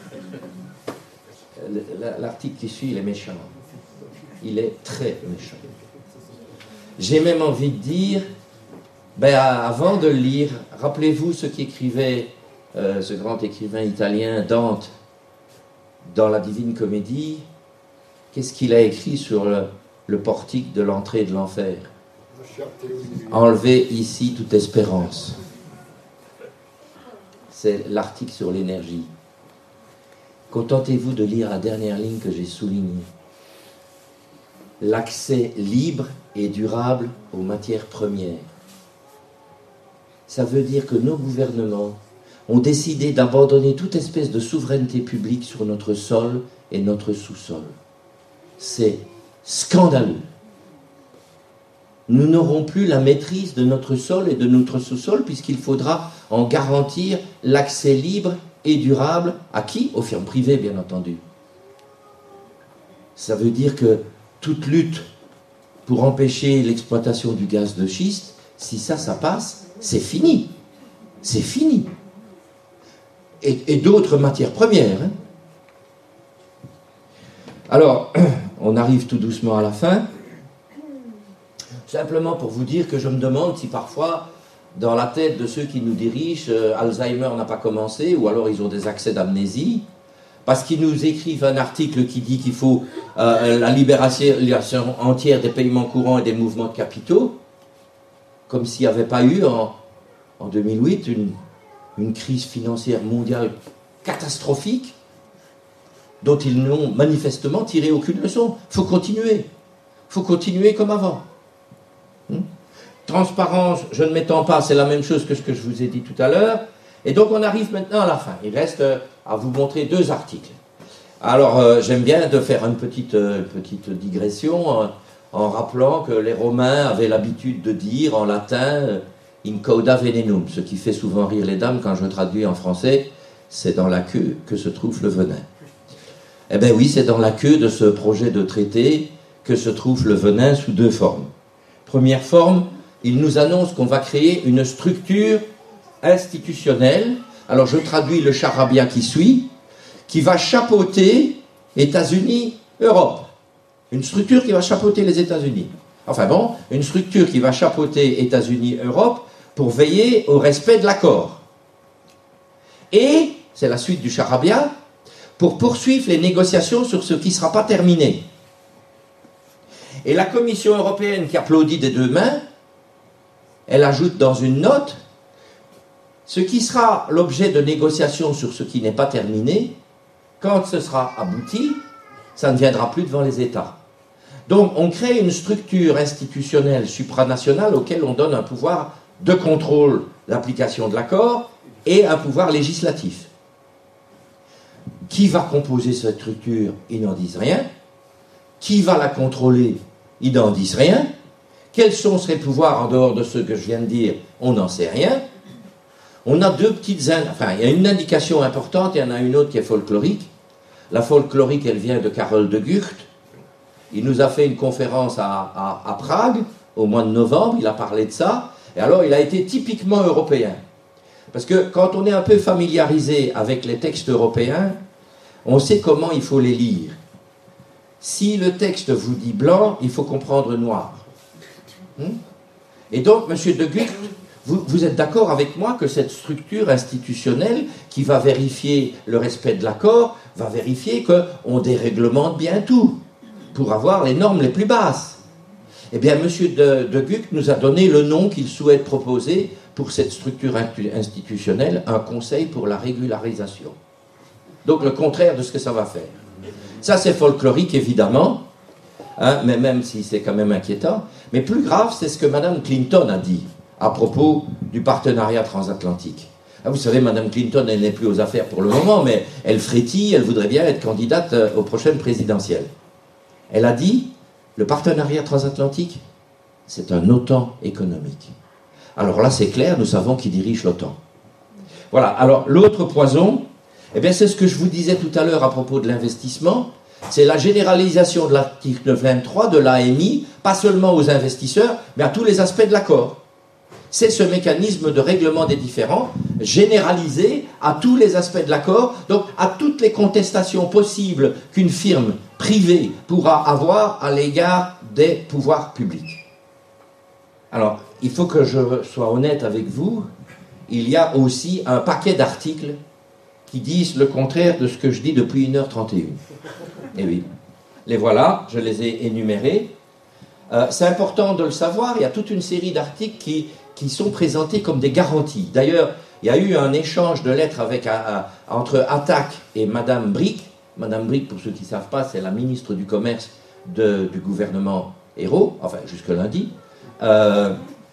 l'article qui suit, il est méchant. Il est très méchant. J'ai même envie de dire, ben, avant de le lire, rappelez-vous ce qu'écrivait euh, ce grand écrivain italien Dante dans la Divine Comédie. Qu'est-ce qu'il a écrit sur le, le portique de l'entrée de l'enfer? Enlevez ici toute espérance. C'est l'article sur l'énergie. Contentez-vous de lire la dernière ligne que j'ai soulignée. L'accès libre et durable aux matières premières. Ça veut dire que nos gouvernements ont décidé d'abandonner toute espèce de souveraineté publique sur notre sol et notre sous-sol. C'est scandaleux. Nous n'aurons plus la maîtrise de notre sol et de notre sous-sol puisqu'il faudra en garantir l'accès libre et durable à qui? Aux firmes privées, bien entendu. Ça veut dire que toute lutte pour empêcher l'exploitation du gaz de schiste, si ça, ça passe, c'est fini. C'est fini. Et, et d'autres matières premières. Hein. Alors, on arrive tout doucement à la fin. Simplement pour vous dire que je me demande si parfois, dans la tête de ceux qui nous dirigent, euh, Alzheimer n'a pas commencé, ou alors ils ont des accès d'amnésie, parce qu'ils nous écrivent un article qui dit qu'il faut euh, la libération entière des paiements courants et des mouvements de capitaux, comme s'il n'y avait pas eu en, en deux mille huit une, une crise financière mondiale catastrophique, dont ils n'ont manifestement tiré aucune leçon. Il faut continuer. Il faut continuer comme avant. Hum? Transparence, je ne m'étends pas, c'est la même chose que ce que je vous ai dit tout à l'heure. Et donc on arrive maintenant à la fin. Il reste euh, à vous montrer deux articles. Alors euh, j'aime bien de faire une petite, euh, petite digression euh, en rappelant que les Romains avaient l'habitude de dire en latin euh, in cauda venenum, ce qui fait souvent rire les dames quand je traduis en français, c'est dans la queue que se trouve le venin. Eh bien oui, c'est dans la queue de ce projet de traité que se trouve le venin sous deux formes. Première forme, il nous annonce qu'on va créer une structure institutionnelle, alors je traduis le charabia qui suit, qui va chapeauter États-Unis, Europe. Une structure qui va chapeauter les États-Unis. Enfin bon, une structure qui va chapeauter États-Unis, Europe, pour veiller au respect de l'accord. Et, c'est la suite du charabia, pour poursuivre les négociations sur ce qui ne sera pas terminé. Et la Commission européenne qui applaudit des deux mains, elle ajoute dans une note, ce qui sera l'objet de négociations sur ce qui n'est pas terminé, quand ce sera abouti, ça ne viendra plus devant les États. Donc on crée une structure institutionnelle supranationale auquel on donne un pouvoir de contrôle d'application de l'accord et un pouvoir législatif. Qui va composer cette structure? Ils n'en disent rien. Qui va la contrôler? Ils n'en disent rien. Quels sont ses pouvoirs en dehors de ceux que je viens de dire? On n'en sait rien. On a deux petites... Enfin, il y a une indication importante et il y en a une autre qui est folklorique. La folklorique, elle vient de Karel de Gucht. Il nous a fait une conférence à, à, à Prague, au mois de novembre, il a parlé de ça. Et alors, il a été typiquement européen. Parce que quand on est un peu familiarisé avec les textes européens, on sait comment il faut les lire. Si le texte vous dit blanc, il faut comprendre noir. Hmm? Et donc, monsieur de Gucht, vous, vous êtes d'accord avec moi que cette structure institutionnelle qui va vérifier le respect de l'accord, va vérifier qu'on déréglemente bien tout, pour avoir les normes les plus basses. Eh bien, monsieur de, de Gucht nous a donné le nom qu'il souhaite proposer pour cette structure institutionnelle, un conseil pour la régularisation. Donc le contraire de ce que ça va faire. Ça c'est folklorique évidemment, hein, mais même si c'est quand même inquiétant. Mais plus grave, c'est ce que Madame Clinton a dit à propos du partenariat transatlantique. Ah, vous savez, Madame Clinton, elle n'est plus aux affaires pour le moment, mais elle frétille, elle voudrait bien être candidate aux prochaines présidentielles. Elle a dit, le partenariat transatlantique, c'est un OTAN économique. Alors là, c'est clair, nous savons qui dirige l'OTAN. Voilà, alors l'autre poison, eh bien, c'est ce que je vous disais tout à l'heure à propos de l'investissement, c'est la généralisation de l'article vingt-trois de l'A M I, pas seulement aux investisseurs, mais à tous les aspects de l'accord. C'est ce mécanisme de règlement des différends généralisé à tous les aspects de l'accord, donc à toutes les contestations possibles qu'une firme privée pourra avoir à l'égard des pouvoirs publics. Alors, il faut que je sois honnête avec vous, il y a aussi un paquet d'articles qui disent le contraire de ce que je dis depuis une heure trente et une. Et oui, les voilà, je les ai énumérés. Euh, c'est important de le savoir, il y a toute une série d'articles qui, qui sont présentés comme des garanties. D'ailleurs, il y a eu un échange de lettres avec, à, à, entre Attac et Madame Brick. Madame Brick, pour ceux qui ne savent pas, c'est la ministre du Commerce de, du gouvernement Ayrault, enfin jusque lundi. Euh,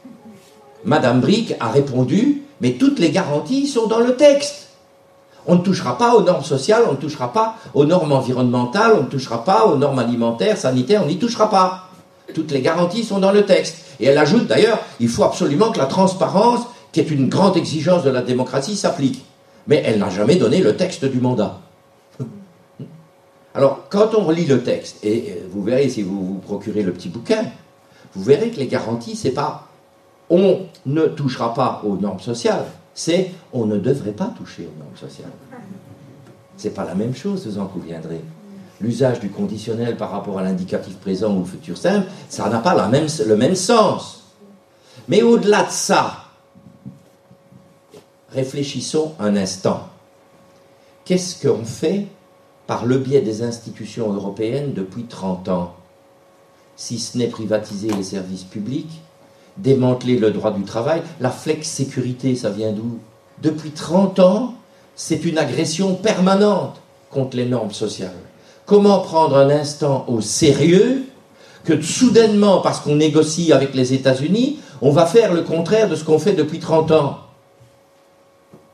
Madame Brick a répondu, mais toutes les garanties sont dans le texte. On ne touchera pas aux normes sociales, on ne touchera pas aux normes environnementales, on ne touchera pas aux normes alimentaires, sanitaires, on n'y touchera pas. Toutes les garanties sont dans le texte. Et elle ajoute d'ailleurs, il faut absolument que la transparence, qui est une grande exigence de la démocratie, s'applique. Mais elle n'a jamais donné le texte du mandat. Alors, quand on relit le texte, et vous verrez si vous vous procurez le petit bouquin, vous verrez que les garanties, c'est pas on ne touchera pas aux normes sociales, c'est on ne devrait pas toucher aux normes sociales. C'est pas la même chose, vous en conviendrez. L'usage du conditionnel par rapport à l'indicatif présent ou le futur simple, ça n'a pas la même, le même sens. Mais au-delà de ça, réfléchissons un instant. Qu'est-ce qu'on fait par le biais des institutions européennes depuis trente ans? Si ce n'est privatiser les services publics, démanteler le droit du travail, la flex-sécurité, ça vient d'où? Depuis trente ans, c'est une agression permanente contre les normes sociales. Comment prendre un instant au sérieux que soudainement, parce qu'on négocie avec les États-Unis, on va faire le contraire de ce qu'on fait depuis trente ans?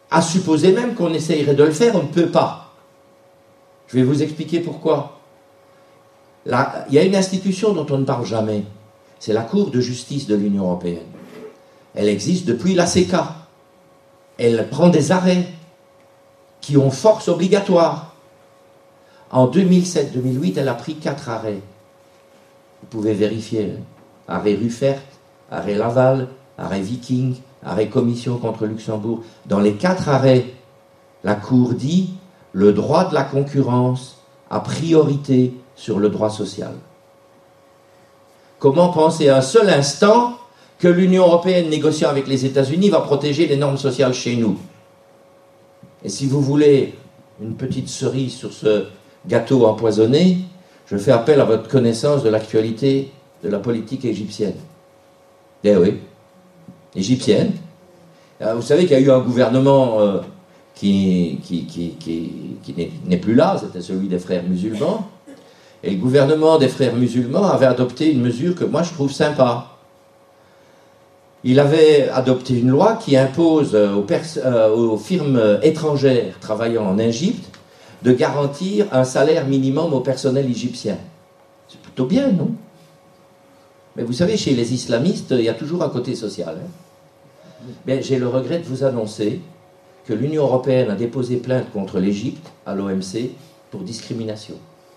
À supposer même qu'on essayerait de le faire, on ne peut pas. Je vais vous expliquer pourquoi. Là, il y a une institution dont on ne parle jamais. C'est la Cour de justice de l'Union européenne. Elle existe depuis l'A C K. Elle prend des arrêts qui ont force obligatoire. En deux mille sept deux mille huit, elle a pris quatre arrêts. Vous pouvez vérifier. Arrêt Ruffert, arrêt Laval, arrêt Viking, arrêt Commission contre Luxembourg. Dans les quatre arrêts, la Cour dit le droit de la concurrence a priorité sur le droit social. Comment penser un seul instant que l'Union européenne, négociant avec les États-Unis, va protéger les normes sociales chez nous? Et si vous voulez une petite cerise sur ce gâteau empoisonné, je fais appel à votre connaissance de l'actualité de la politique égyptienne. Eh oui, égyptienne. Vous savez qu'il y a eu un gouvernement euh, qui, qui, qui, qui, qui n'est plus là, c'était celui des frères musulmans. Et le gouvernement des frères musulmans avait adopté une mesure que moi je trouve sympa. Il avait adopté une loi qui impose aux, euh, aux firmes étrangères travaillant en Égypte de garantir un salaire minimum au personnel égyptien. C'est plutôt bien, non? Mais vous savez, chez les islamistes, il y a toujours un côté social. Hein. Bien, j'ai le regret de vous annoncer que l'Union européenne a déposé plainte contre l'Égypte à l'O M C pour discrimination.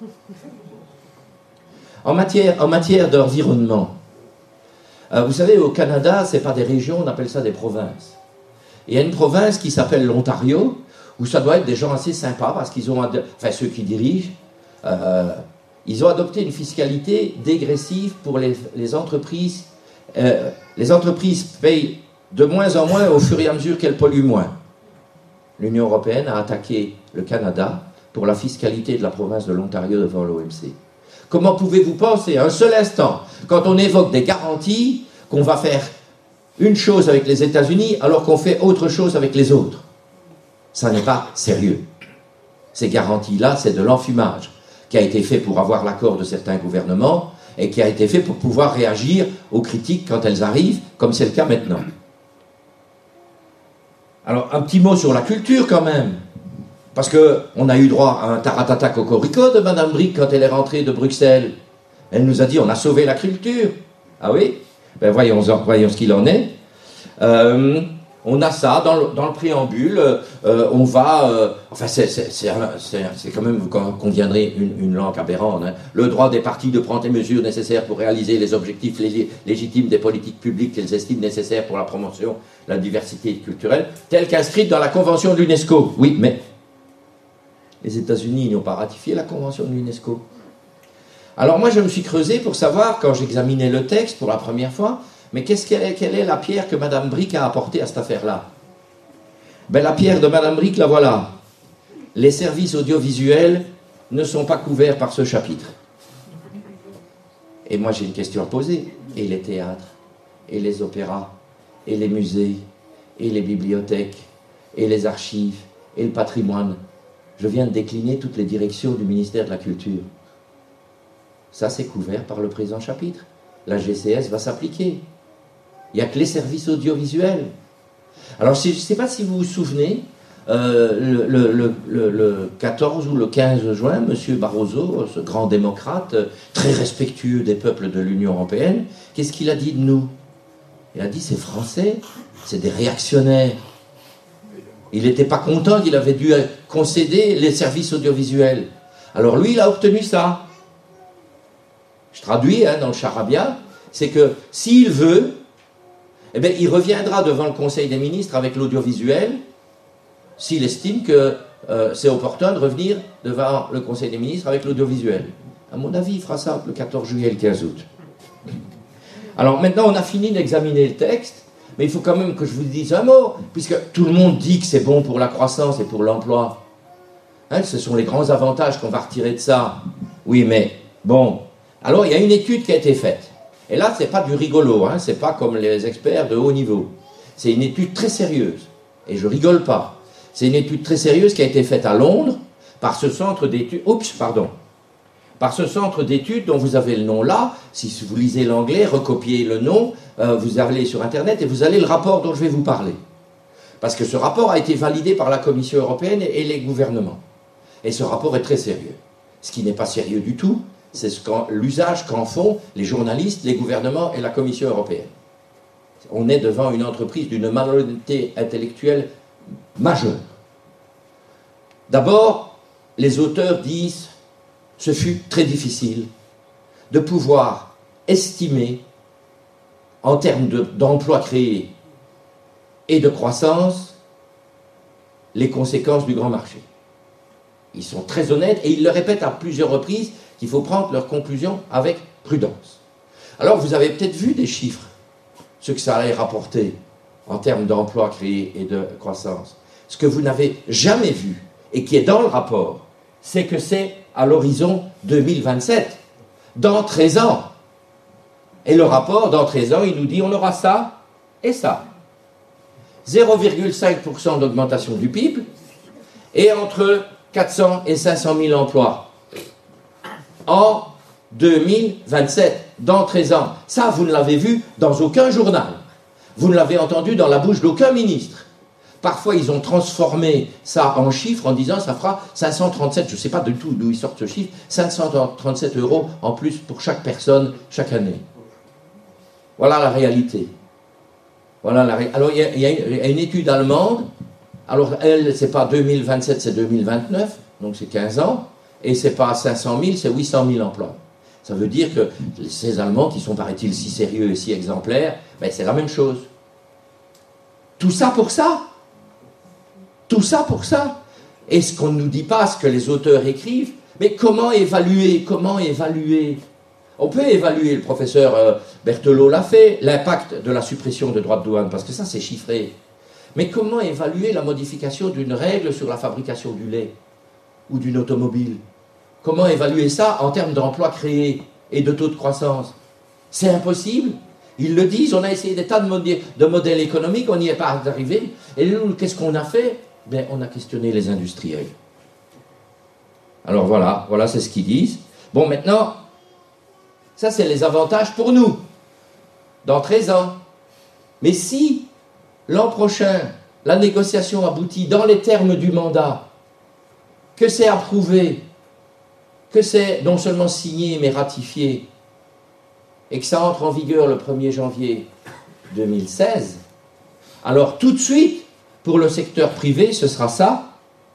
En matière, en matière d'environnement, euh, vous savez, au Canada, ce n'est pas des régions, on appelle ça des provinces. Il y a une province qui s'appelle l'Ontario, où ça doit être des gens assez sympas, parce qu'ils ont, enfin ceux qui dirigent, euh, ils ont adopté une fiscalité dégressive pour les, les entreprises. Euh, les entreprises payent de moins en moins au fur et à mesure qu'elles polluent moins. L'Union européenne a attaqué le Canada pour la fiscalité de la province de l'Ontario devant l'O M C. Comment pouvez-vous penser un seul instant, quand on évoque des garanties, qu'on va faire une chose avec les États-Unis alors qu'on fait autre chose avec les autres? Ça n'est pas sérieux. Ces garanties-là, c'est de l'enfumage qui a été fait pour avoir l'accord de certains gouvernements et qui a été fait pour pouvoir réagir aux critiques quand elles arrivent, comme c'est le cas maintenant. Alors, un petit mot sur la culture quand même. Parce qu'on a eu droit à un taratata cocorico de Madame Brick quand elle est rentrée de Bruxelles. Elle nous a dit, on a sauvé la culture. Ah oui? Ben voyons, voyons ce qu'il en est. Euh, on a ça dans le, dans le préambule. Euh, on va... Euh, enfin, c'est, c'est, c'est, c'est, c'est quand même, vous conviendrez, une, une langue aberrante. Hein. Le droit des partis de prendre les mesures nécessaires pour réaliser les objectifs lég- légitimes des politiques publiques qu'elles estiment nécessaires pour la promotion de la diversité culturelle, telle qu'inscrite dans la Convention de l'UNESCO. Oui, mais... les États-Unis n'ont pas ratifié la Convention de l'UNESCO. Alors moi, je me suis creusé pour savoir, quand j'examinais le texte pour la première fois, mais qu'est-ce qu'elle est, quelle est la pierre que Madame Brick a apportée à cette affaire-là? Ben, la pierre de Madame Brick, la voilà. Les services audiovisuels ne sont pas couverts par ce chapitre. Et moi, j'ai une question à poser. Et les théâtres, et les opéras, et les musées, et les bibliothèques, et les archives, et le patrimoine. Je viens de décliner toutes les directions du ministère de la Culture. Ça, c'est couvert par le présent chapitre. La G C S va s'appliquer. Il n'y a que les services audiovisuels. Alors, je ne sais pas si vous vous souvenez, euh, le, le, le, le quatorze ou le quinze juin, M. Barroso, ce grand démocrate, très respectueux des peuples de l'Union européenne, qu'est-ce qu'il a dit de nous? Il a dit, c'est français, c'est des réactionnaires. Il n'était pas content qu'il avait dû concéder les services audiovisuels. Alors lui, il a obtenu ça. Je traduis hein, dans le charabia, c'est que s'il veut, eh bien, il reviendra devant le Conseil des ministres avec l'audiovisuel, s'il estime que euh, c'est opportun de revenir devant le Conseil des ministres avec l'audiovisuel. À mon avis, il fera ça entre le quatorze juillet et le quinze août. Alors maintenant, on a fini d'examiner le texte. Mais il faut quand même que je vous dise un mot, puisque tout le monde dit que c'est bon pour la croissance et pour l'emploi. Hein, ce sont les grands avantages qu'on va retirer de ça. Oui, mais bon. Alors, il y a une étude qui a été faite. Et là, ce n'est pas du rigolo, hein, ce n'est pas comme les experts de haut niveau. C'est une étude très sérieuse. Et je rigole pas. C'est une étude très sérieuse qui a été faite à Londres par ce centre d'études... Oups, pardon. Par ce centre d'études dont vous avez le nom là. Si vous lisez l'anglais, recopiez le nom, euh, vous allez sur Internet et vous avez le rapport dont je vais vous parler. Parce que ce rapport a été validé par la Commission européenne et les gouvernements. Et ce rapport est très sérieux. Ce qui n'est pas sérieux du tout, c'est ce qu'en, l'usage qu'en font les journalistes, les gouvernements et la Commission européenne. On est devant une entreprise d'une malhonnêteté intellectuelle majeure. D'abord, les auteurs disent « ce fut très difficile de pouvoir estimer en termes de, d'emplois créés et de croissance les conséquences du grand marché ». Ils sont très honnêtes et ils le répètent à plusieurs reprises qu'il faut prendre leurs conclusions avec prudence. Alors vous avez peut-être vu des chiffres, ce que ça allait rapporter en termes d'emplois créés et de croissance. Ce que vous n'avez jamais vu et qui est dans le rapport, c'est que c'est à l'horizon deux mille vingt-sept, dans treize ans. Et le rapport, dans treize ans, il nous dit on aura ça et ça. zéro virgule cinq pour cent d'augmentation du P I B et entre quatre cents et cinq cent mille emplois en deux mille vingt-sept, dans treize ans. Ça, vous ne l'avez vu dans aucun journal. Vous ne l'avez entendu dans la bouche d'aucun ministre. Parfois, ils ont transformé ça en chiffres en disant ça fera cinq cent trente-sept, je ne sais pas du tout d'où ils sortent ce chiffre, cinq cent trente-sept euros en plus pour chaque personne chaque année. Voilà la réalité. Voilà la ré... Alors, il y, a, il y a une étude allemande. Alors, elle, c'est pas deux mille vingt-sept, c'est deux mille vingt-neuf, donc c'est quinze ans, et c'est pas cinq cent mille, c'est huit cent mille emplois. Ça veut dire que ces Allemands, qui sont, paraît-il, si sérieux et si exemplaires, ben, c'est la même chose. Tout ça pour ça. Tout ça pour ça. Et ce qu'on ne nous dit pas, ce que les auteurs écrivent, mais comment évaluer, comment évaluer? On peut évaluer, le professeur euh, Berthelot l'a fait, l'impact de la suppression de droits de douane, parce que ça, c'est chiffré. Mais comment évaluer la modification d'une règle sur la fabrication du lait ou d'une automobile? Comment évaluer ça en termes d'emplois créés et de taux de croissance? C'est impossible. Ils le disent, on a essayé des tas de, modè- de modèles économiques, on n'y est pas arrivé. Et nous, qu'est-ce qu'on a fait? Ben, on a questionné les industriels. Alors voilà, voilà, c'est ce qu'ils disent. Bon, maintenant, ça c'est les avantages pour nous, dans treize ans. Mais si l'an prochain, la négociation aboutit dans les termes du mandat, que c'est approuvé, que c'est non seulement signé mais ratifié, et que ça entre en vigueur le premier janvier deux mille seize, alors tout de suite, pour le secteur privé, ce sera ça,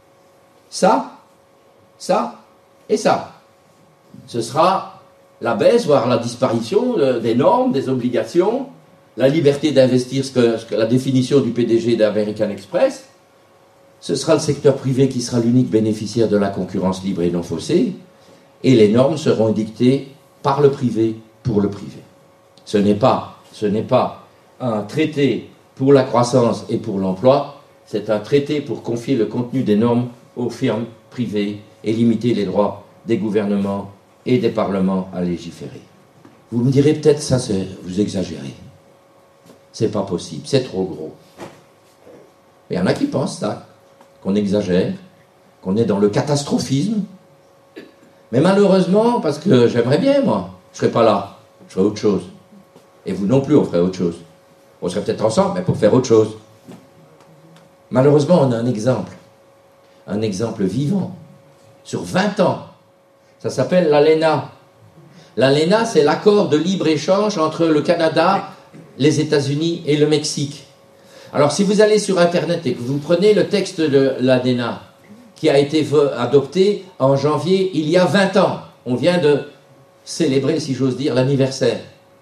ça, ça et ça. Ce sera la baisse, voire la disparition des normes, des obligations, la liberté d'investir, ce que, ce que la définition du P D G d'American Express. Ce sera le secteur privé qui sera l'unique bénéficiaire de la concurrence libre et non faussée, et les normes seront dictées par le privé pour le privé. Ce n'est pas, ce n'est pas un traité pour la croissance et pour l'emploi, c'est un traité pour confier le contenu des normes aux firmes privées et limiter les droits des gouvernements et des parlements à légiférer. Vous me direz peut-être, ça, c'est, vous exagérez. C'est pas possible, c'est trop gros. Mais il y en a qui pensent ça, qu'on exagère, qu'on est dans le catastrophisme. Mais malheureusement, parce que j'aimerais bien, moi, je serais pas là, je ferais autre chose. Et vous non plus, on ferait autre chose. On serait peut-être ensemble, mais pour faire autre chose. Malheureusement, on a un exemple. Un exemple vivant. Sur vingt ans. Ça s'appelle l'A L E N A. L'A L E N A, c'est l'accord de libre-échange entre le Canada, les États-Unis et le Mexique. Alors, si vous allez sur Internet et que vous prenez le texte de l'A L E N A, qui a été adopté en janvier il y a vingt ans, on vient de célébrer, si j'ose dire, l'anniversaire.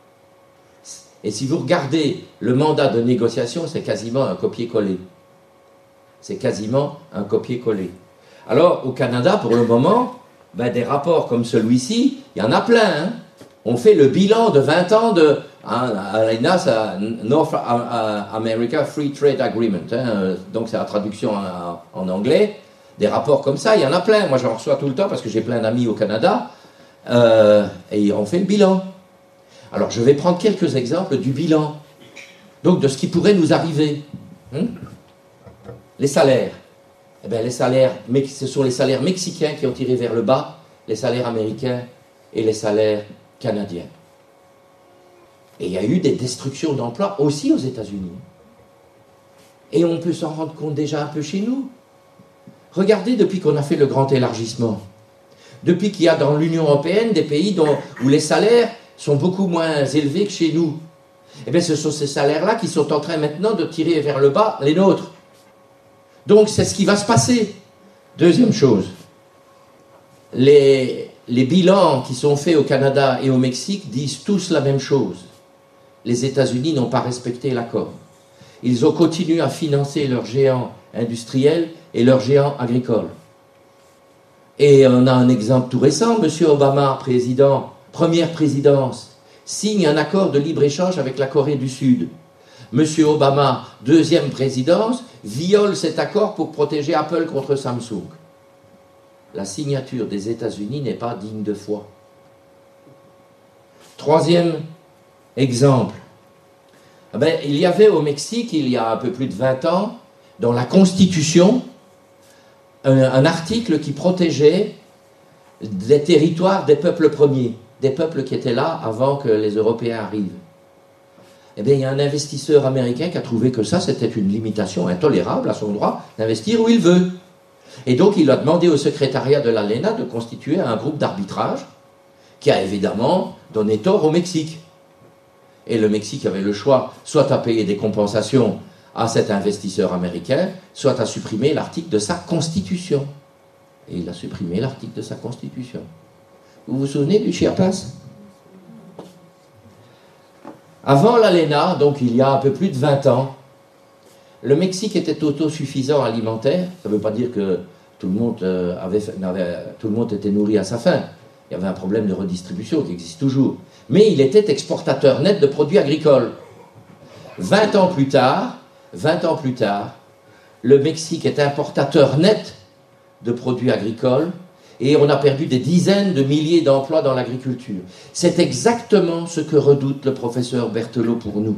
Et si vous regardez le mandat de négociation, c'est quasiment un copier-coller. C'est quasiment un copier-coller. Alors, au Canada, pour le moment, ben, des rapports comme celui-ci, il y en a plein. Hein. On fait le bilan de vingt ans de hein, A L E N A, c'est North America Free Trade Agreement. Hein, donc, c'est la traduction en, en anglais. Des rapports comme ça, il y en a plein. Moi, j'en reçois tout le temps parce que j'ai plein d'amis au Canada. Euh, et on fait le bilan. Alors, je vais prendre quelques exemples du bilan. Donc, de ce qui pourrait nous arriver. Hum les salaires. Eh bien, les salaires, ce sont les salaires mexicains qui ont tiré vers le bas, les salaires américains et les salaires canadiens. Et il y a eu des destructions d'emplois aussi aux États-Unis. Et on peut s'en rendre compte déjà un peu chez nous. Regardez, depuis qu'on a fait le grand élargissement, depuis qu'il y a dans l'Union européenne des pays dont, où les salaires sont beaucoup moins élevés que chez nous, eh bien ce sont ces salaires-là qui sont en train maintenant de tirer vers le bas les nôtres. Donc c'est ce qui va se passer. Deuxième chose, les, les bilans qui sont faits au Canada et au Mexique disent tous la même chose. Les États-Unis n'ont pas respecté l'accord. Ils ont continué à financer leurs géants industriels et leurs géants agricoles. Et on a un exemple tout récent, M. Obama, président, première présidence, signe un accord de libre-échange avec la Corée du Sud. M. Obama, deuxième présidence, viole cet accord pour protéger Apple contre Samsung. La signature des États-Unis n'est pas digne de foi. Troisième exemple. Eh bien, il y avait au Mexique, il y a un peu plus de vingt ans, dans la Constitution, un, un article qui protégeait des territoires des peuples premiers, des peuples qui étaient là avant que les Européens arrivent. Eh bien, il y a un investisseur américain qui a trouvé que ça, c'était une limitation intolérable à son droit d'investir où il veut. Et donc, il a demandé au secrétariat de l'A L E N A de constituer un groupe d'arbitrage qui a évidemment donné tort au Mexique. Et le Mexique avait le choix, soit à payer des compensations à cet investisseur américain, soit à supprimer l'article de sa Constitution. Et il a supprimé l'article de sa Constitution. Vous vous souvenez du Chiapas ? Avant l'A L E N A, donc il y a un peu plus de vingt ans, le Mexique était autosuffisant alimentaire. Ça ne veut pas dire que tout le monde, euh, avait, avait, tout le monde était nourri à sa faim. Il y avait un problème de redistribution qui existe toujours. Mais il était exportateur net de produits agricoles. vingt ans plus tard, vingt ans plus tard, le Mexique est importateur net de produits agricoles et on a perdu des dizaines de milliers d'emplois dans l'agriculture. C'est exactement ce que redoute le professeur Berthelot pour nous.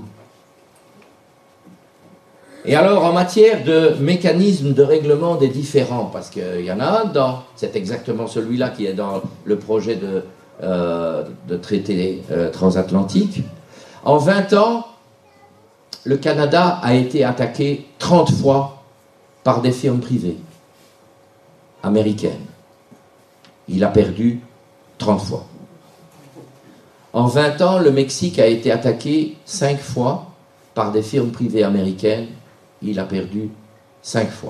Et alors, en matière de mécanisme de règlement des différends, parce qu'il y en a un dedans, c'est exactement celui-là qui est dans le projet de, euh, de traité euh, transatlantique. En vingt ans, le Canada a été attaqué trente fois par des firmes privées américaines. Il a perdu trente fois. En vingt ans, le Mexique a été attaqué cinq fois par des firmes privées américaines. Il a perdu cinq fois.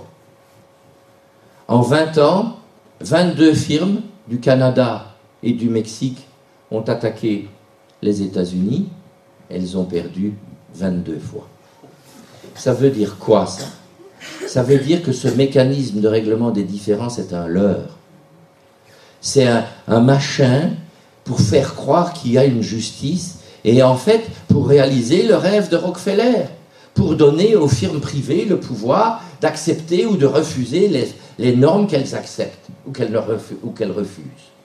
En vingt ans, vingt-deux firmes du Canada et du Mexique ont attaqué les États-Unis. Elles ont perdu vingt-deux fois. Ça veut dire quoi, ça ? Ça veut dire que ce mécanisme de règlement des différends, c'est un leurre. C'est un, un machin pour faire croire qu'il y a une justice et en fait pour réaliser le rêve de Rockefeller, pour donner aux firmes privées le pouvoir d'accepter ou de refuser les, les normes qu'elles acceptent ou qu'elles, ne refu- ou qu'elles refusent.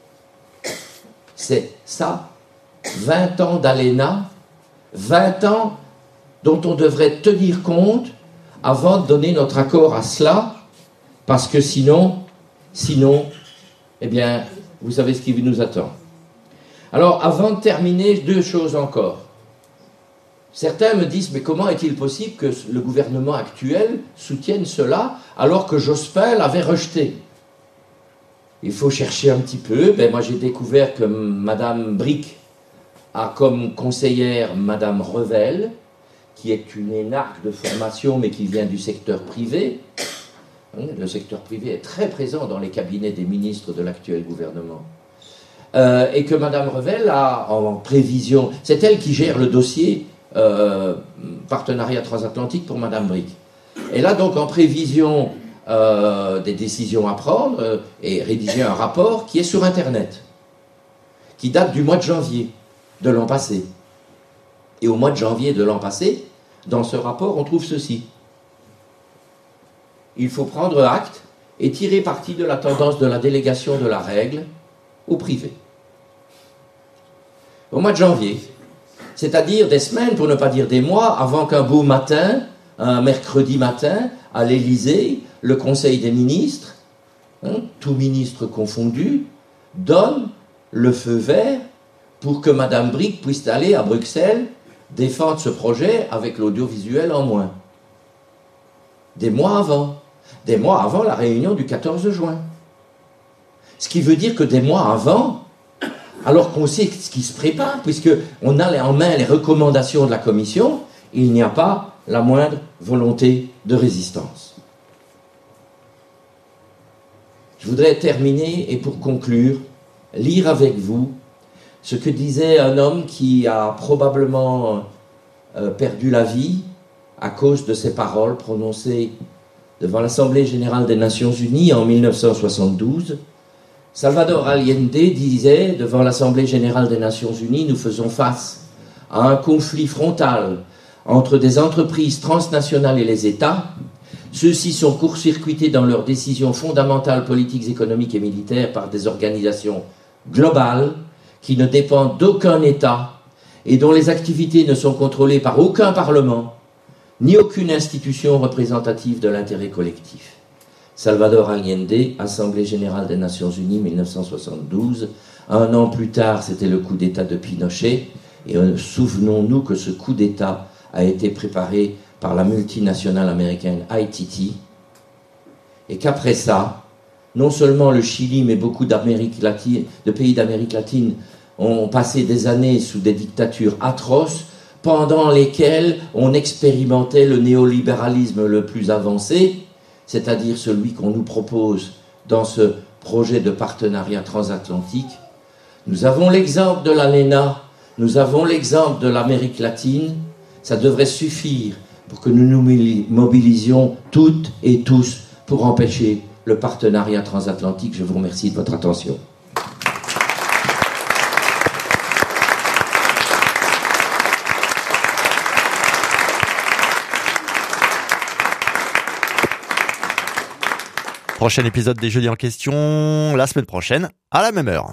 C'est ça, vingt ans d'A L E N A, vingt ans dont on devrait tenir compte avant de donner notre accord à cela, parce que sinon, sinon, eh bien, vous savez ce qui nous attend. Alors, avant de terminer, deux choses encore. Certains me disent, mais comment est-il possible que le gouvernement actuel soutienne cela alors que Jospin l'avait rejeté ? Il faut chercher un petit peu. Ben, moi, j'ai découvert que Madame Brick a comme conseillère Madame Revel, qui est une énarque de formation, mais qui vient du secteur privé. Le secteur privé est très présent dans les cabinets des ministres de l'actuel gouvernement. Euh, et que Madame Revel a en prévision, c'est elle qui gère le dossier euh, partenariat transatlantique pour Madame Brick. Elle a donc en prévision euh, des décisions à prendre euh, et rédigé un rapport qui est sur Internet, qui date du mois de janvier de l'an passé. Et au mois de janvier de l'an passé, dans ce rapport, on trouve ceci. Il faut prendre acte et tirer parti de la tendance de la délégation de la règle au privé. Au mois de janvier, c'est-à-dire des semaines, pour ne pas dire des mois, avant qu'un beau matin, un mercredi matin, à l'Élysée, le Conseil des ministres, hein, tous ministres confondus, donne le feu vert pour que Madame Brick puisse aller à Bruxelles défendre ce projet avec l'audiovisuel en moins. des mois avant. Des mois avant la réunion du quatorze juin. Ce qui veut dire que des mois avant, alors qu'on sait ce qui se prépare, puisqu'on a en main les recommandations de la Commission, il n'y a pas la moindre volonté de résistance. Je voudrais terminer et pour conclure, lire avec vous ce que disait un homme qui a probablement euh, perdu la vie à cause de ses paroles prononcées devant l'Assemblée générale des Nations unies en mille neuf cent soixante-douze. Salvador Allende disait devant l'Assemblée générale des Nations unies, nous faisons face à un conflit frontal entre des entreprises transnationales et les États. Ceux-ci sont court-circuités dans leurs décisions fondamentales politiques, économiques et militaires par des organisations globales qui ne dépendent d'aucun État et dont les activités ne sont contrôlées par aucun Parlement ni aucune institution représentative de l'intérêt collectif. Salvador Allende, Assemblée générale des Nations unies, mille neuf cent soixante-douze. Un an plus tard, c'était le coup d'État de Pinochet. Et euh, souvenons-nous que ce coup d'État a été préparé par la multinationale américaine I T T. Et qu'après ça, non seulement le Chili, mais beaucoup d'Amérique latine, de pays d'Amérique latine ont passé des années sous des dictatures atroces, pendant lesquelles on expérimentait le néolibéralisme le plus avancé, c'est-à-dire celui qu'on nous propose dans ce projet de partenariat transatlantique. Nous avons l'exemple de l'A L E N A, nous avons l'exemple de l'Amérique latine. Ça devrait suffire pour que nous nous mobilisions toutes et tous pour empêcher le partenariat transatlantique. Je vous remercie de votre attention. Prochain épisode des Jeudis en question, la semaine prochaine, à la même heure.